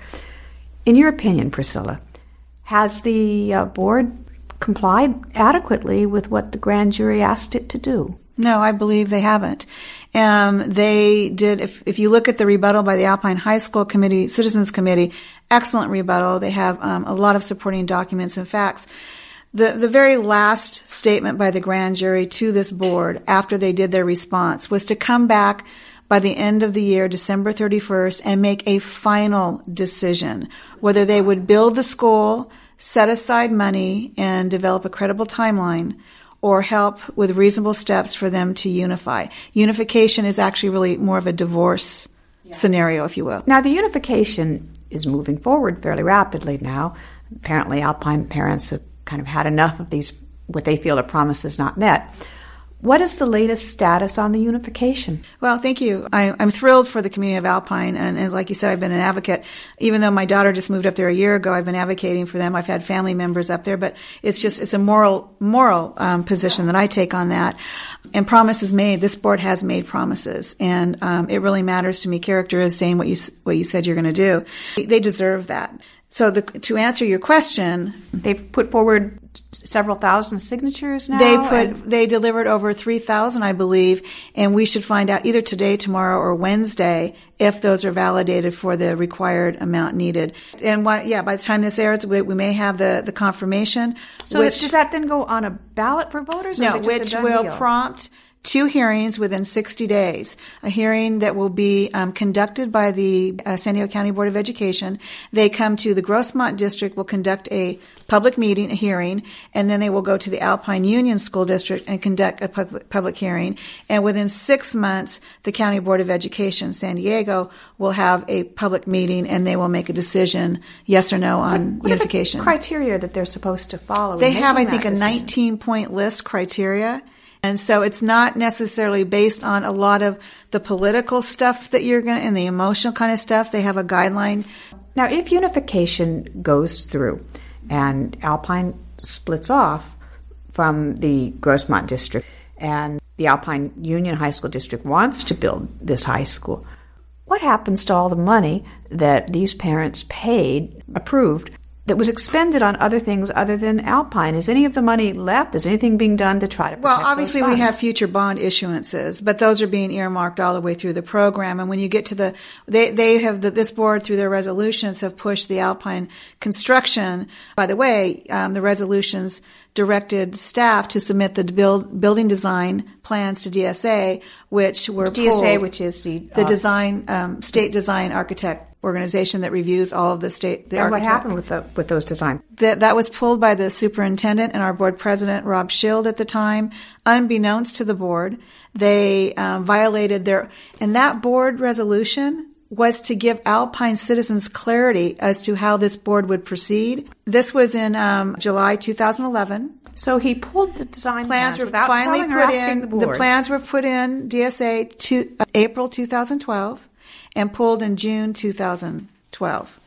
In your opinion, Priscilla, has the uh, board complied adequately with what the grand jury asked it to do? No, I believe they haven't. Um, they did, if, if you look at the rebuttal by the Alpine High School Committee, Citizens Committee, excellent rebuttal. They have um, a lot of supporting documents and facts. The, the very last statement by the grand jury to this board after they did their response was to come back by the end of the year, December thirty-first, and make a final decision whether they would build the school, set aside money, and develop a credible timeline, or help with reasonable steps for them to unify. Unification is actually really more of a divorce yeah. scenario, if you will. Now, the unification is moving forward fairly rapidly now. Apparently, Alpine parents have kind of had enough of these, what they feel are promises not met. What is the latest status on the unification? Well, thank you. I, I'm thrilled for the community of Alpine, and, and like you said, I've been an advocate. Even though my daughter just moved up there a year ago, I've been advocating for them. I've had family members up there, but it's just, it's a moral, moral um, position that I take on that. And promises made. This board has made promises, and um, it really matters to me. Character is saying what you what you said you're going to do. They deserve that. So the, to answer your question, they've put forward several thousand signatures now. They put they delivered over three thousand, I believe, and we should find out either today, tomorrow, or Wednesday if those are validated for the required amount needed. And why, yeah, by the time this airs, we, we may have the, the confirmation. So which, does that then go on a ballot for voters? Or no, is it just which a done will deal? prompt two hearings within sixty days. A hearing that will be um, conducted by the uh, San Diego County Board of Education. They come to the Grossmont District, will conduct a public meeting, a hearing, and then they will go to the Alpine Union School District and conduct a public, public hearing. And within six months, the County Board of Education, San Diego, will have a public meeting, and they will make a decision, yes or no, on what, what unification. Are the criteria that they're supposed to follow? They have, I think, a decision? nineteen-point list criteria. And so it's not necessarily based on a lot of the political stuff that you're going to, and the emotional kind of stuff. They have a guideline. Now, if unification goes through and Alpine splits off from the Grossmont District and the Alpine Union High School District wants to build this high school, what happens to all the money that these parents paid, approved, that was expended on other things other than Alpine? Is any of the money left? Is anything being done to try to protect Well, obviously those we funds? have future bond issuances, but those are being earmarked all the way through the program. And when you get to the, they, they have, the, this board through their resolutions have pushed the Alpine construction. By the way, um, the resolutions directed staff to submit the build, building design plans to D S A, which were D S A, pulled, which is the the uh, design um, state design architect organization that reviews all of the state. The and architect. what happened with the with those designs? That that was pulled by the superintendent and our board president, Rob Schild, at the time, unbeknownst to the board. They um, violated their, and that board resolution was to give Alpine citizens clarity as to how this board would proceed. This was in um, July two thousand eleven. So he pulled the design Plans plans were without finally telling or put asking in. the The board. plans were put in D S A to uh, April two thousand twelve and pulled in June two thousand twelve.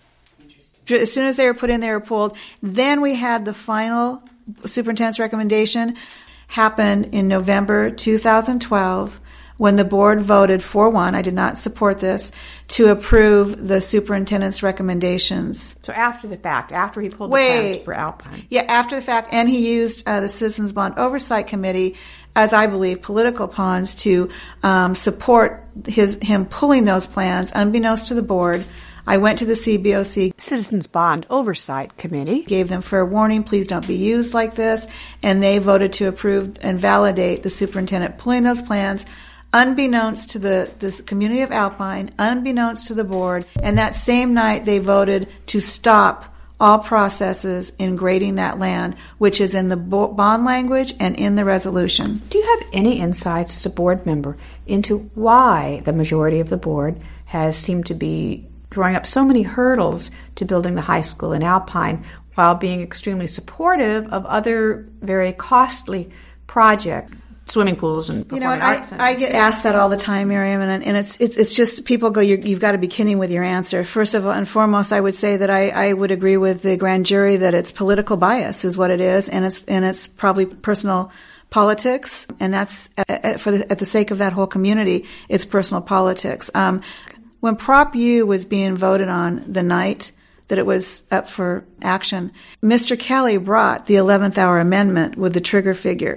As soon as they were put in, they were pulled. Then we had the final superintendent's recommendation happen in November two thousand twelve when the board voted four one, I did not support this, to approve the superintendent's recommendations. So after the fact, after he pulled Wait. the plans for Alpine. Yeah, after the fact, and he used uh, the Citizens Bond Oversight Committee, as I believe, political pawns to um, support his him pulling those plans, unbeknownst to the board. I went to the C B O C, Citizens Bond Oversight Committee, gave them fair warning, please don't be used like this, and they voted to approve and validate the superintendent pulling those plans, unbeknownst to the, the community of Alpine, unbeknownst to the board, and that same night they voted to stop all processes in grading that land, which is in the bond language and in the resolution. Do you have any insights as a board member into why the majority of the board has seemed to be throwing up so many hurdles to building the high school in Alpine while being extremely supportive of other very costly projects? Swimming pools and you know, performing I, arts centers. I get asked that all the time, Miriam, and, and it's it's it's just people go, you're, you've got to be kidding with your answer. First of all and foremost, I would say that I, I would agree with the grand jury that it's political bias is what it is, and it's and it's probably personal politics, and that's uh, for the, at the sake of that whole community, it's personal politics. Um, when Prop U was being voted on the night that it was up for action, Mister Kelly brought the eleventh hour amendment with the trigger figure.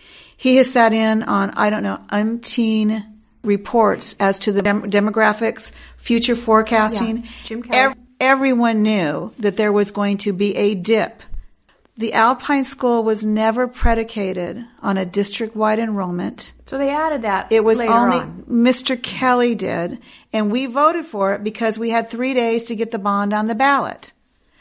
He has sat in on, I don't know, umpteen reports as to the dem- demographics, future forecasting. Yeah. Jim Kelly. Ev- everyone knew that there was going to be a dip. The Alpine School was never predicated on a district-wide enrollment. So they added that It was later only on. Mister Kelly did, and we voted for it because we had three days to get the bond on the ballot.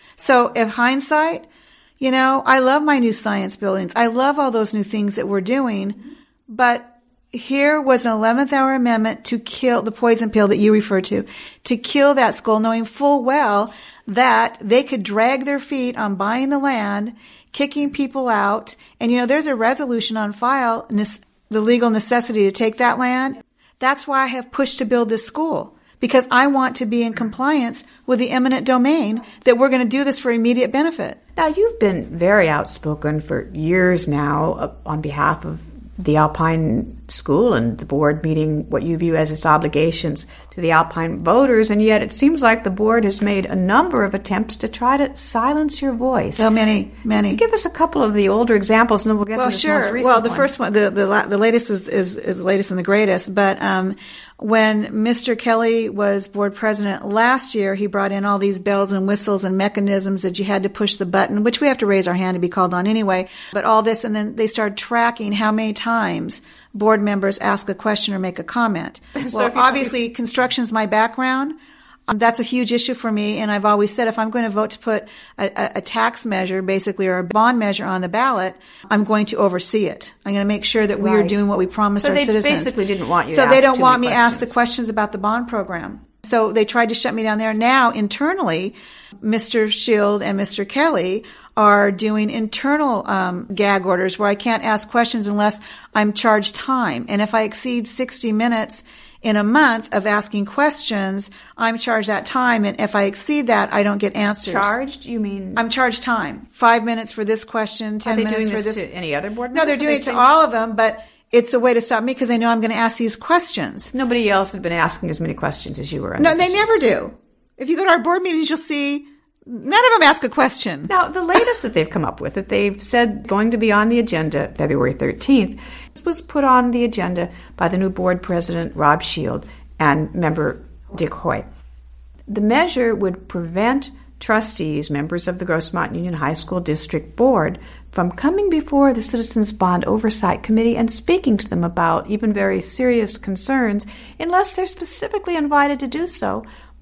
So if hindsight, you know, I love my new science buildings. I love all those new things that we're doing, but here was an eleventh hour amendment to kill the poison pill that you referred to, to kill that school, knowing full well that they could drag their feet on buying the land, kicking people out. And, you know, there's a resolution on file, the legal necessity to take that land. That's why I have pushed to build this school, because I want to be in compliance with the eminent domain that we're going to do this for immediate benefit. Now, you've been very outspoken for years now uh, on behalf of the Alpine School and the board meeting what you view as its obligations to the Alpine voters, and yet it seems like the board has made a number of attempts to try to silence your voice. So many, many. Give us a couple of the older examples, and then we'll get well, to this sure. most recent Well, the one. first one, the the, la- the latest is, is, is the latest and the greatest. But um, when Mister Kelly was board president last year, he brought in all these bells and whistles and mechanisms that you had to push the button, which we have to raise our hand to be called on anyway. But all this, and then they started tracking how many times board members ask a question or make a comment. So well, if you- obviously, construction's my background. Um, that's a huge issue for me, and I've always said if I'm going to vote to put a, a, a tax measure, basically, or a bond measure on the ballot, I'm going to oversee it. I'm going to make sure that we are Right. doing what we promised So our they citizens. basically didn't want you So to they ask don't too want me many to ask the questions. questions about the bond program. So they tried to shut me down there. Now, internally, Mister Shield and Mister Kelly are doing internal um, gag orders where I can't ask questions unless I'm charged time. And if I exceed sixty minutes in a month of asking questions, I'm charged that time. And if I exceed that, I don't get answers. Charged? You mean? I'm charged time. Five minutes for this question, ten Are they minutes doing for this this. to any other board No, members? they're Are doing they it to saying- all of them, but it's a way to stop me because they know I'm going to ask these questions. Nobody else had been asking as many questions as you were. on No, this they issue. never do. If you go to our board meetings, you'll see none of them ask a question. Now, the latest that they've come up with, that they've said going to be on the agenda February thirteenth, this was put on the agenda by the new board president, Rob Shield, and member Dick Hoyt. The measure would prevent trustees, members of the Grossmont Union High School District Board, from coming before the Citizens Bond Oversight Committee and speaking to them about even very serious concerns unless they're specifically invited to do so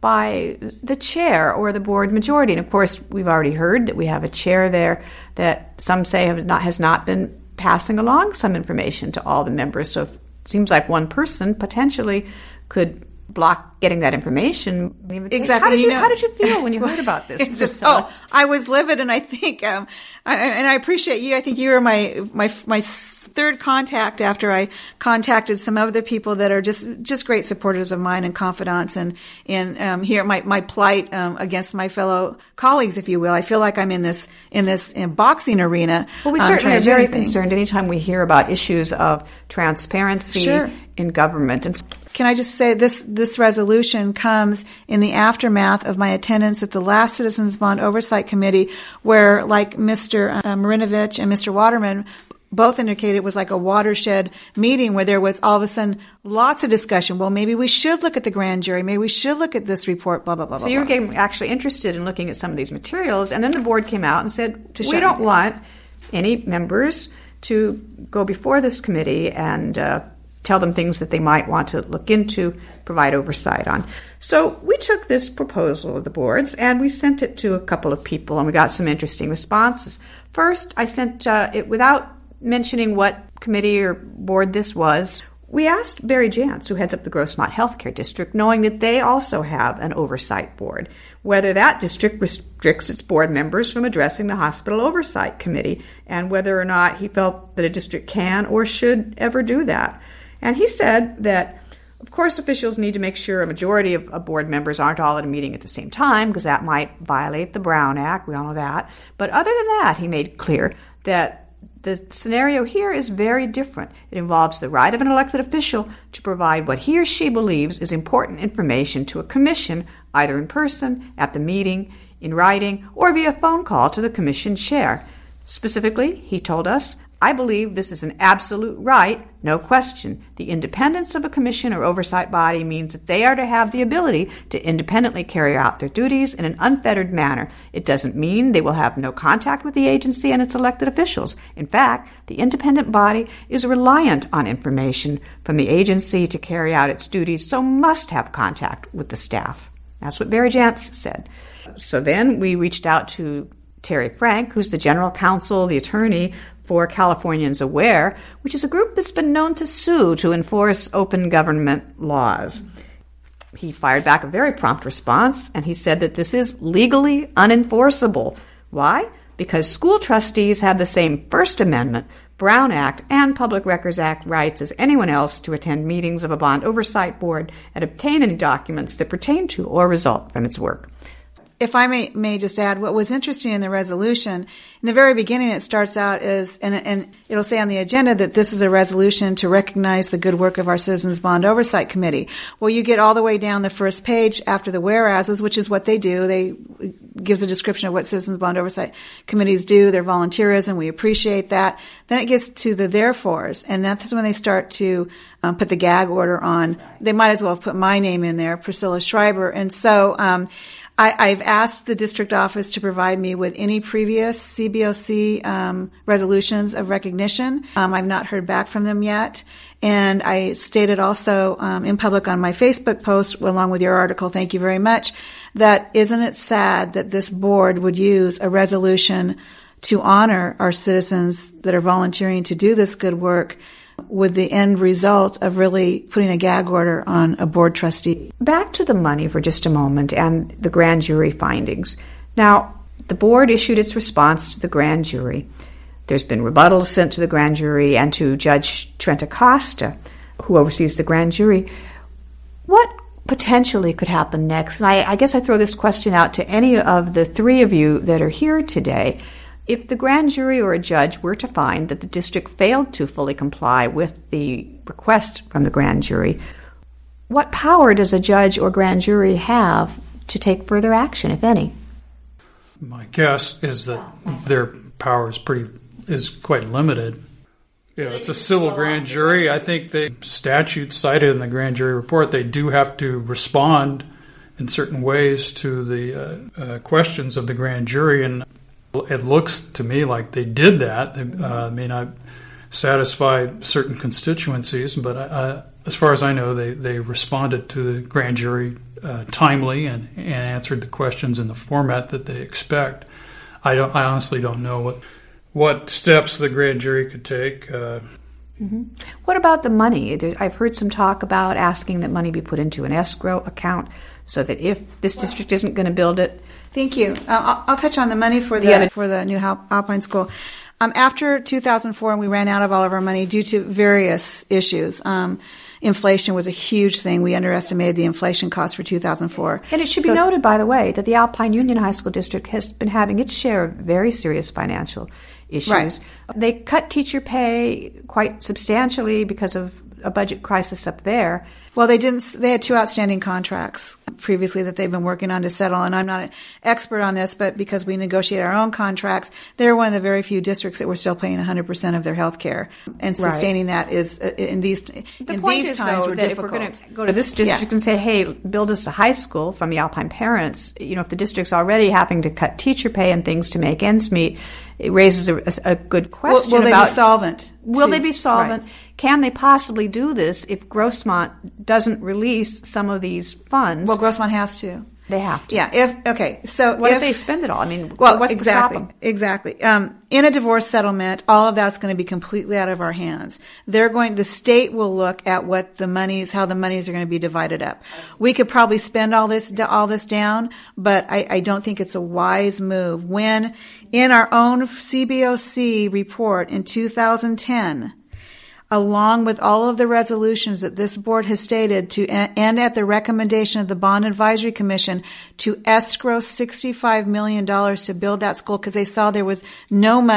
by the chair or the board majority. And of course, we've already heard that we have a chair there that some say have not, has not been passing along some information to all the members. So it seems like one person potentially could block getting that information. Exactly. How did you, You know- how did you feel when you heard about this? It's just, oh, I was livid, and I think, um, I, and I appreciate you. I think you were my my my third contact after I contacted some other people that are just just great supporters of mine and confidants, and and um, here my my plight um, against my fellow colleagues, if you will. I feel like I'm in this in this in boxing arena. Well, we um, certainly trying are to do very anything. concerned anytime we hear about issues of transparency Sure. in government. And Can I just say this, this resolution comes in the aftermath of my attendance at the last Citizens Bond Oversight Committee, where, like Mister Uh, Marinovich and Mister Waterman both indicated, it was like a watershed meeting where there was all of a sudden lots of discussion. Well, maybe we should look at the grand jury. Maybe we should look at this report, blah, blah, blah, so blah, you were blah. getting actually interested in looking at some of these materials, and then the board came out and said, To we shut don't me want any members to go before this committee and uh, tell them things that they might want to look into, provide oversight on. So we took this proposal of the board's and we sent it to a couple of people, and we got some interesting responses. First, I sent uh, it without mentioning what committee or board this was. We asked Barry Jantz, who heads up the Grossmont Healthcare District, knowing that they also have an oversight board, whether that district restricts its board members from addressing the Hospital Oversight Committee, and whether or not he felt that a district can or should ever do that. And he said that, of course, officials need to make sure a majority of, of board members aren't all at a meeting at the same time, because that might violate the Brown Act. We all know that. But other than that, he made clear that The scenario here is very different. It involves the right of an elected official to provide what he or she believes is important information to a commission, either in person, at the meeting, in writing, or via phone call to the commission chair. Specifically, he told us, I believe this is an absolute right, no question. The independence of a commission or oversight body means that they are to have the ability to independently carry out their duties in an unfettered manner. It doesn't mean they will have no contact with the agency and its elected officials. In fact, the independent body is reliant on information from the agency to carry out its duties, so must have contact with the staff. That's what Barry Jantz said. So then we reached out to Terry Frank, who's the general counsel, the attorney for Californians Aware, which is a group that's been known to sue to enforce open government laws. He fired back a very prompt response, and he said that this is legally unenforceable. Why? Because school trustees have the same First Amendment, Brown Act, and Public Records Act rights as anyone else to attend meetings of a bond oversight board and obtain any documents that pertain to or result from its work. If I may, may just add, what was interesting in the resolution, in the very beginning it starts out as, and, and it'll say on the agenda that this is a resolution to recognize the good work of our Citizens Bond Oversight Committee. Well, you get all the way down the first page after the whereases, which is what they do. They gives a description of what Citizens Bond Oversight Committees do, their volunteerism. We appreciate that. Then it gets to the therefores, and that's when they start to um, put the gag order on. They might as well have put my name in there, Priscilla Schreiber. And so, um, I, I've asked the district office to provide me with any previous C B O C um, resolutions of recognition. Um, I've not heard back from them yet. And I stated also um, in public on my Facebook post, along with your article, thank you very much, that isn't it sad that this board would use a resolution to honor our citizens that are volunteering to do this good work, with the end result of really putting a gag order on a board trustee. Back to the money for just a moment and the grand jury findings. Now, the board issued its response to the grand jury. There's been rebuttals sent to the grand jury and to Judge Trent Acosta, who oversees the grand jury. What potentially could happen next? And I, I guess I throw this question out to any of the three of you that are here today. If the grand jury or a judge were to find that the district failed to fully comply with the request from the grand jury, what power does a judge or grand jury have to take further action, if any? My guess is that their power is pretty is quite limited. Yeah, it's a civil grand jury. I think the statutes cited in the grand jury report, they do have to respond in certain ways to the uh, uh, questions of the grand jury, and it looks to me like they did that. They uh, may not satisfy certain constituencies, but uh, as far as I know, they, they responded to the grand jury uh, timely and, and answered the questions in the format that they expect. I don't. I honestly don't know what what steps the grand jury could take. Uh, mm-hmm. What about the money? I've heard some talk about asking that money be put into an escrow account so that if this district isn't going to build it. Thank you. Uh, I'll, I'll touch on the money for the yeah. for the new Alpine School. Um, after two thousand four, we ran out of all of our money due to various issues. Um, inflation was a huge thing. We underestimated the inflation cost for two thousand four. And it should so, be noted, by the way, that the Alpine Union High School District has been having its share of very serious financial issues. Right. They cut teacher pay quite substantially because of a budget crisis up there. Well, they didn't. They had two outstanding contracts previously that they've been working on to settle. And I'm not an expert on this, but because we negotiate our own contracts, they're one of the very few districts that were still paying one hundred percent of their health care. And sustaining right. that is in these the in point these is, times though, were that difficult. If we're going to go to this district yeah. and say, "Hey, build us a high school," from the Alpine parents, you know, if the district's already having to cut teacher pay and things to make ends meet, it raises a, a good question will, will about they be solvent. Will to, they be solvent? Right. Can they possibly do this if Grossmont doesn't release some of these funds? Well, Grossmont has to. They have to. Yeah. If okay, so what if, if they spend it all? I mean, well, what's exactly, to stop them? Exactly. Um, in a divorce settlement, all of that's going to be completely out of our hands. They're going. The state will look at what the monies, how the monies are going to be divided up. We could probably spend all this, all this down, but I, I don't think it's a wise move. When in our own C B O C report in two thousand ten. Along with all of the resolutions that this board has stated to, and at the recommendation of the Bond Advisory Commission, to escrow sixty-five million dollars to build that school because they saw there was no money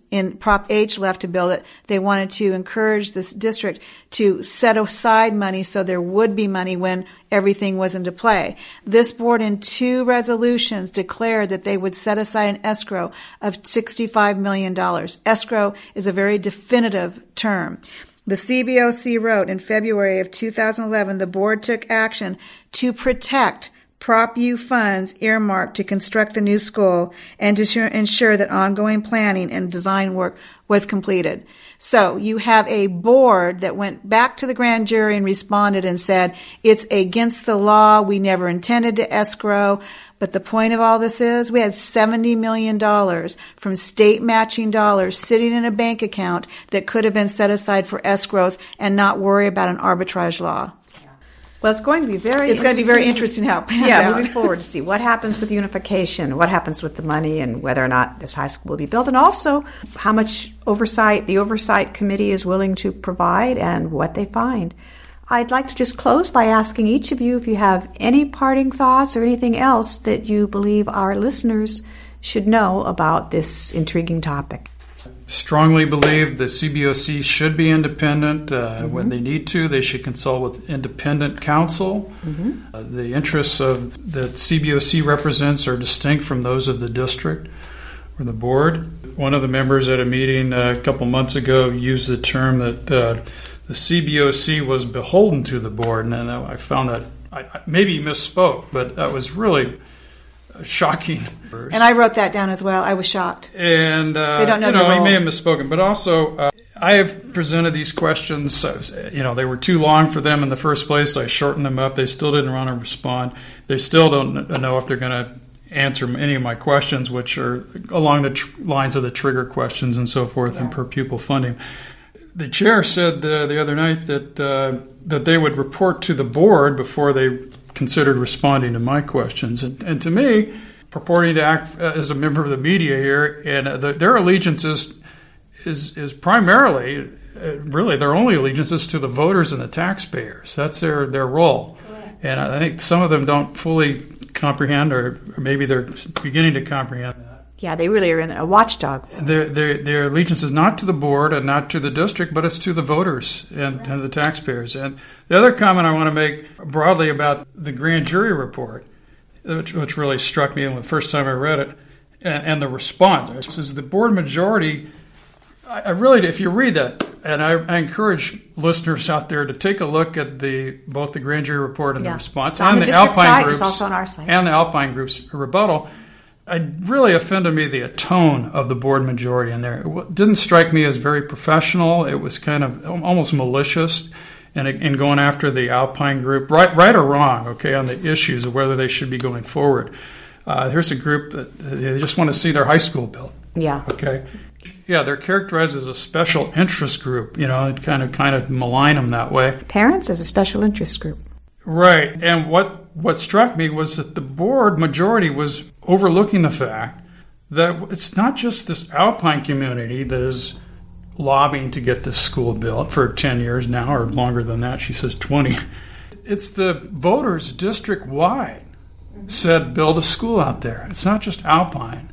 in Prop H left to build it. They wanted to encourage this district to set aside money so there would be money when everything was into play. This board in two resolutions declared that they would set aside an escrow of sixty-five million dollars. Escrow is a very definitive term. The C B O C wrote in February of two thousand eleven, the board took action to protect Prop U funds earmarked to construct the new school and to ensure that ongoing planning and design work was completed. So you have a board that went back to the grand jury and responded and said, it's against the law. We never intended to escrow. But the point of all this is we had seventy million dollars from state matching dollars sitting in a bank account that could have been set aside for escrows and not worry about an arbitrage law. Well, it's going to be very It's going to be very interesting how it pans yeah, out. moving forward to see what happens with unification, what happens with the money, and whether or not this high school will be built, and also how much oversight the oversight committee is willing to provide and what they find. I'd like to just close by asking each of you if you have any parting thoughts or anything else that you believe our listeners should know about this intriguing topic. Strongly believe the C B O C should be independent. Uh, mm-hmm. When they need to, they should consult with independent counsel. Mm-hmm. Uh, the interests of that C B O C represents are distinct from those of the district or the board. One of the members at a meeting uh, a couple months ago used the term that uh, the C B O C was beholden to the board, and then I found that I, I maybe he misspoke, but that was really shocking. And I wrote that down as well. I was shocked. And uh, they don't know you know, the he role. may have misspoken, but also uh, I have presented these questions. Uh, you know, they were too long for them in the first place. I shortened them up. They still didn't want to respond. They still don't know if they're going to answer any of my questions, which are along the tr- lines of the trigger questions and so forth, yeah. and per pupil funding. The chair said uh, the other night that uh, that they would report to the board before they considered responding to my questions. And, and to me, purporting to act as a member of the media here, and uh, the, their allegiance is, is, is primarily, uh, really, their only allegiance is to the voters and the taxpayers. That's their, their role. Correct. And I think some of them don't fully comprehend, or, or maybe they're beginning to comprehend that. Yeah, they really are in a watchdog. Their, their, their allegiance is not to the board and not to the district, but it's to the voters and, and the taxpayers. And the other comment I want to make broadly about the grand jury report, which, which really struck me the first time I read it, and, and the response, is the board majority. I, I really, if you read that, and I, I encourage listeners out there to take a look at the both the grand jury report and yeah. the response, on and the, the Alpine Alpine site, Group's, also on our site. and the Alpine Group's rebuttal. It really offended me, the tone of the board majority in there. It didn't strike me as very professional. It was kind of almost malicious in, in going after the Alpine Group, right right or wrong, okay, on the issues of whether they should be going forward. Uh, here's a group that they just want to see their high school built. Yeah. Okay. Yeah, they're characterized as a special interest group, you know, and kind of kind of malign them that way. Parents as a special interest group. Right. And what, what struck me was that the board majority was overlooking the fact that it's not just this Alpine community that is lobbying to get this school built for ten years now, or longer than that. She says twenty. It's the voters district-wide said build a school out there. It's not just Alpine.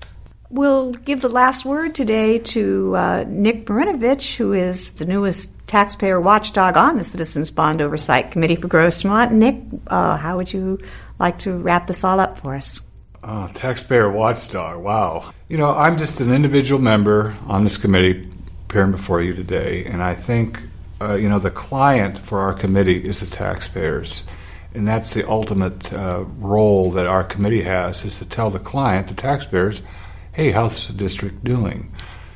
We'll give the last word today to uh, Nick Marinovich, who is the newest taxpayer watchdog on the Citizens Bond Oversight Committee for Grossmont. Nick, uh, how would you like to wrap this all up for us? Oh, taxpayer watchdog, wow. You know, I'm just an individual member on this committee appearing before you today, and I think, uh, you know, the client for our committee is the taxpayers. And that's the ultimate uh, role that our committee has, is to tell the client, the taxpayers, hey, how's the district doing?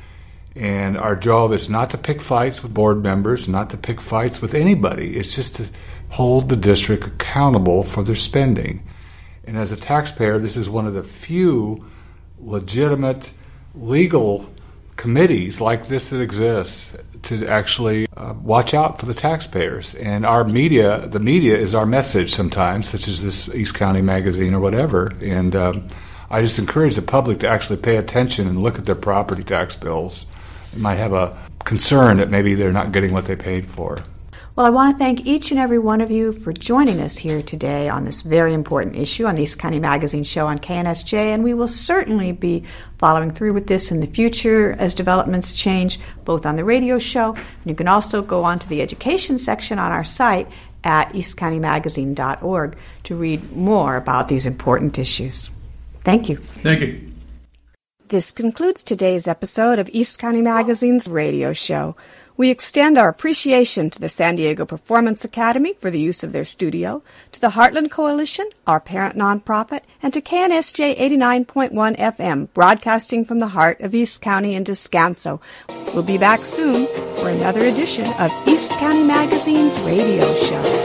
And our job is not to pick fights with board members, not to pick fights with anybody. It's just to hold the district accountable for their spending. And as a taxpayer, this is one of the few legitimate legal committees like this that exists to actually uh, watch out for the taxpayers. And our media, the media is our message sometimes, such as this East County Magazine or whatever. And um, I just encourage the public to actually pay attention and look at their property tax bills. They might have a concern that maybe they're not getting what they paid for. Well, I want to thank each and every one of you for joining us here today on this very important issue on the East County Magazine Show on K N S J, and we will certainly be following through with this in the future as developments change, both on the radio show. And you can also go on to the education section on our site at east county magazine dot org to read more about these important issues. Thank you. Thank you. This concludes today's episode of East County Magazine's radio show. We extend our appreciation to the San Diego Performance Academy for the use of their studio, to the Heartland Coalition, our parent nonprofit, and to K N S J eighty-nine point one F M, broadcasting from the heart of East County in Descanso. We'll be back soon for another edition of East County Magazine's radio show.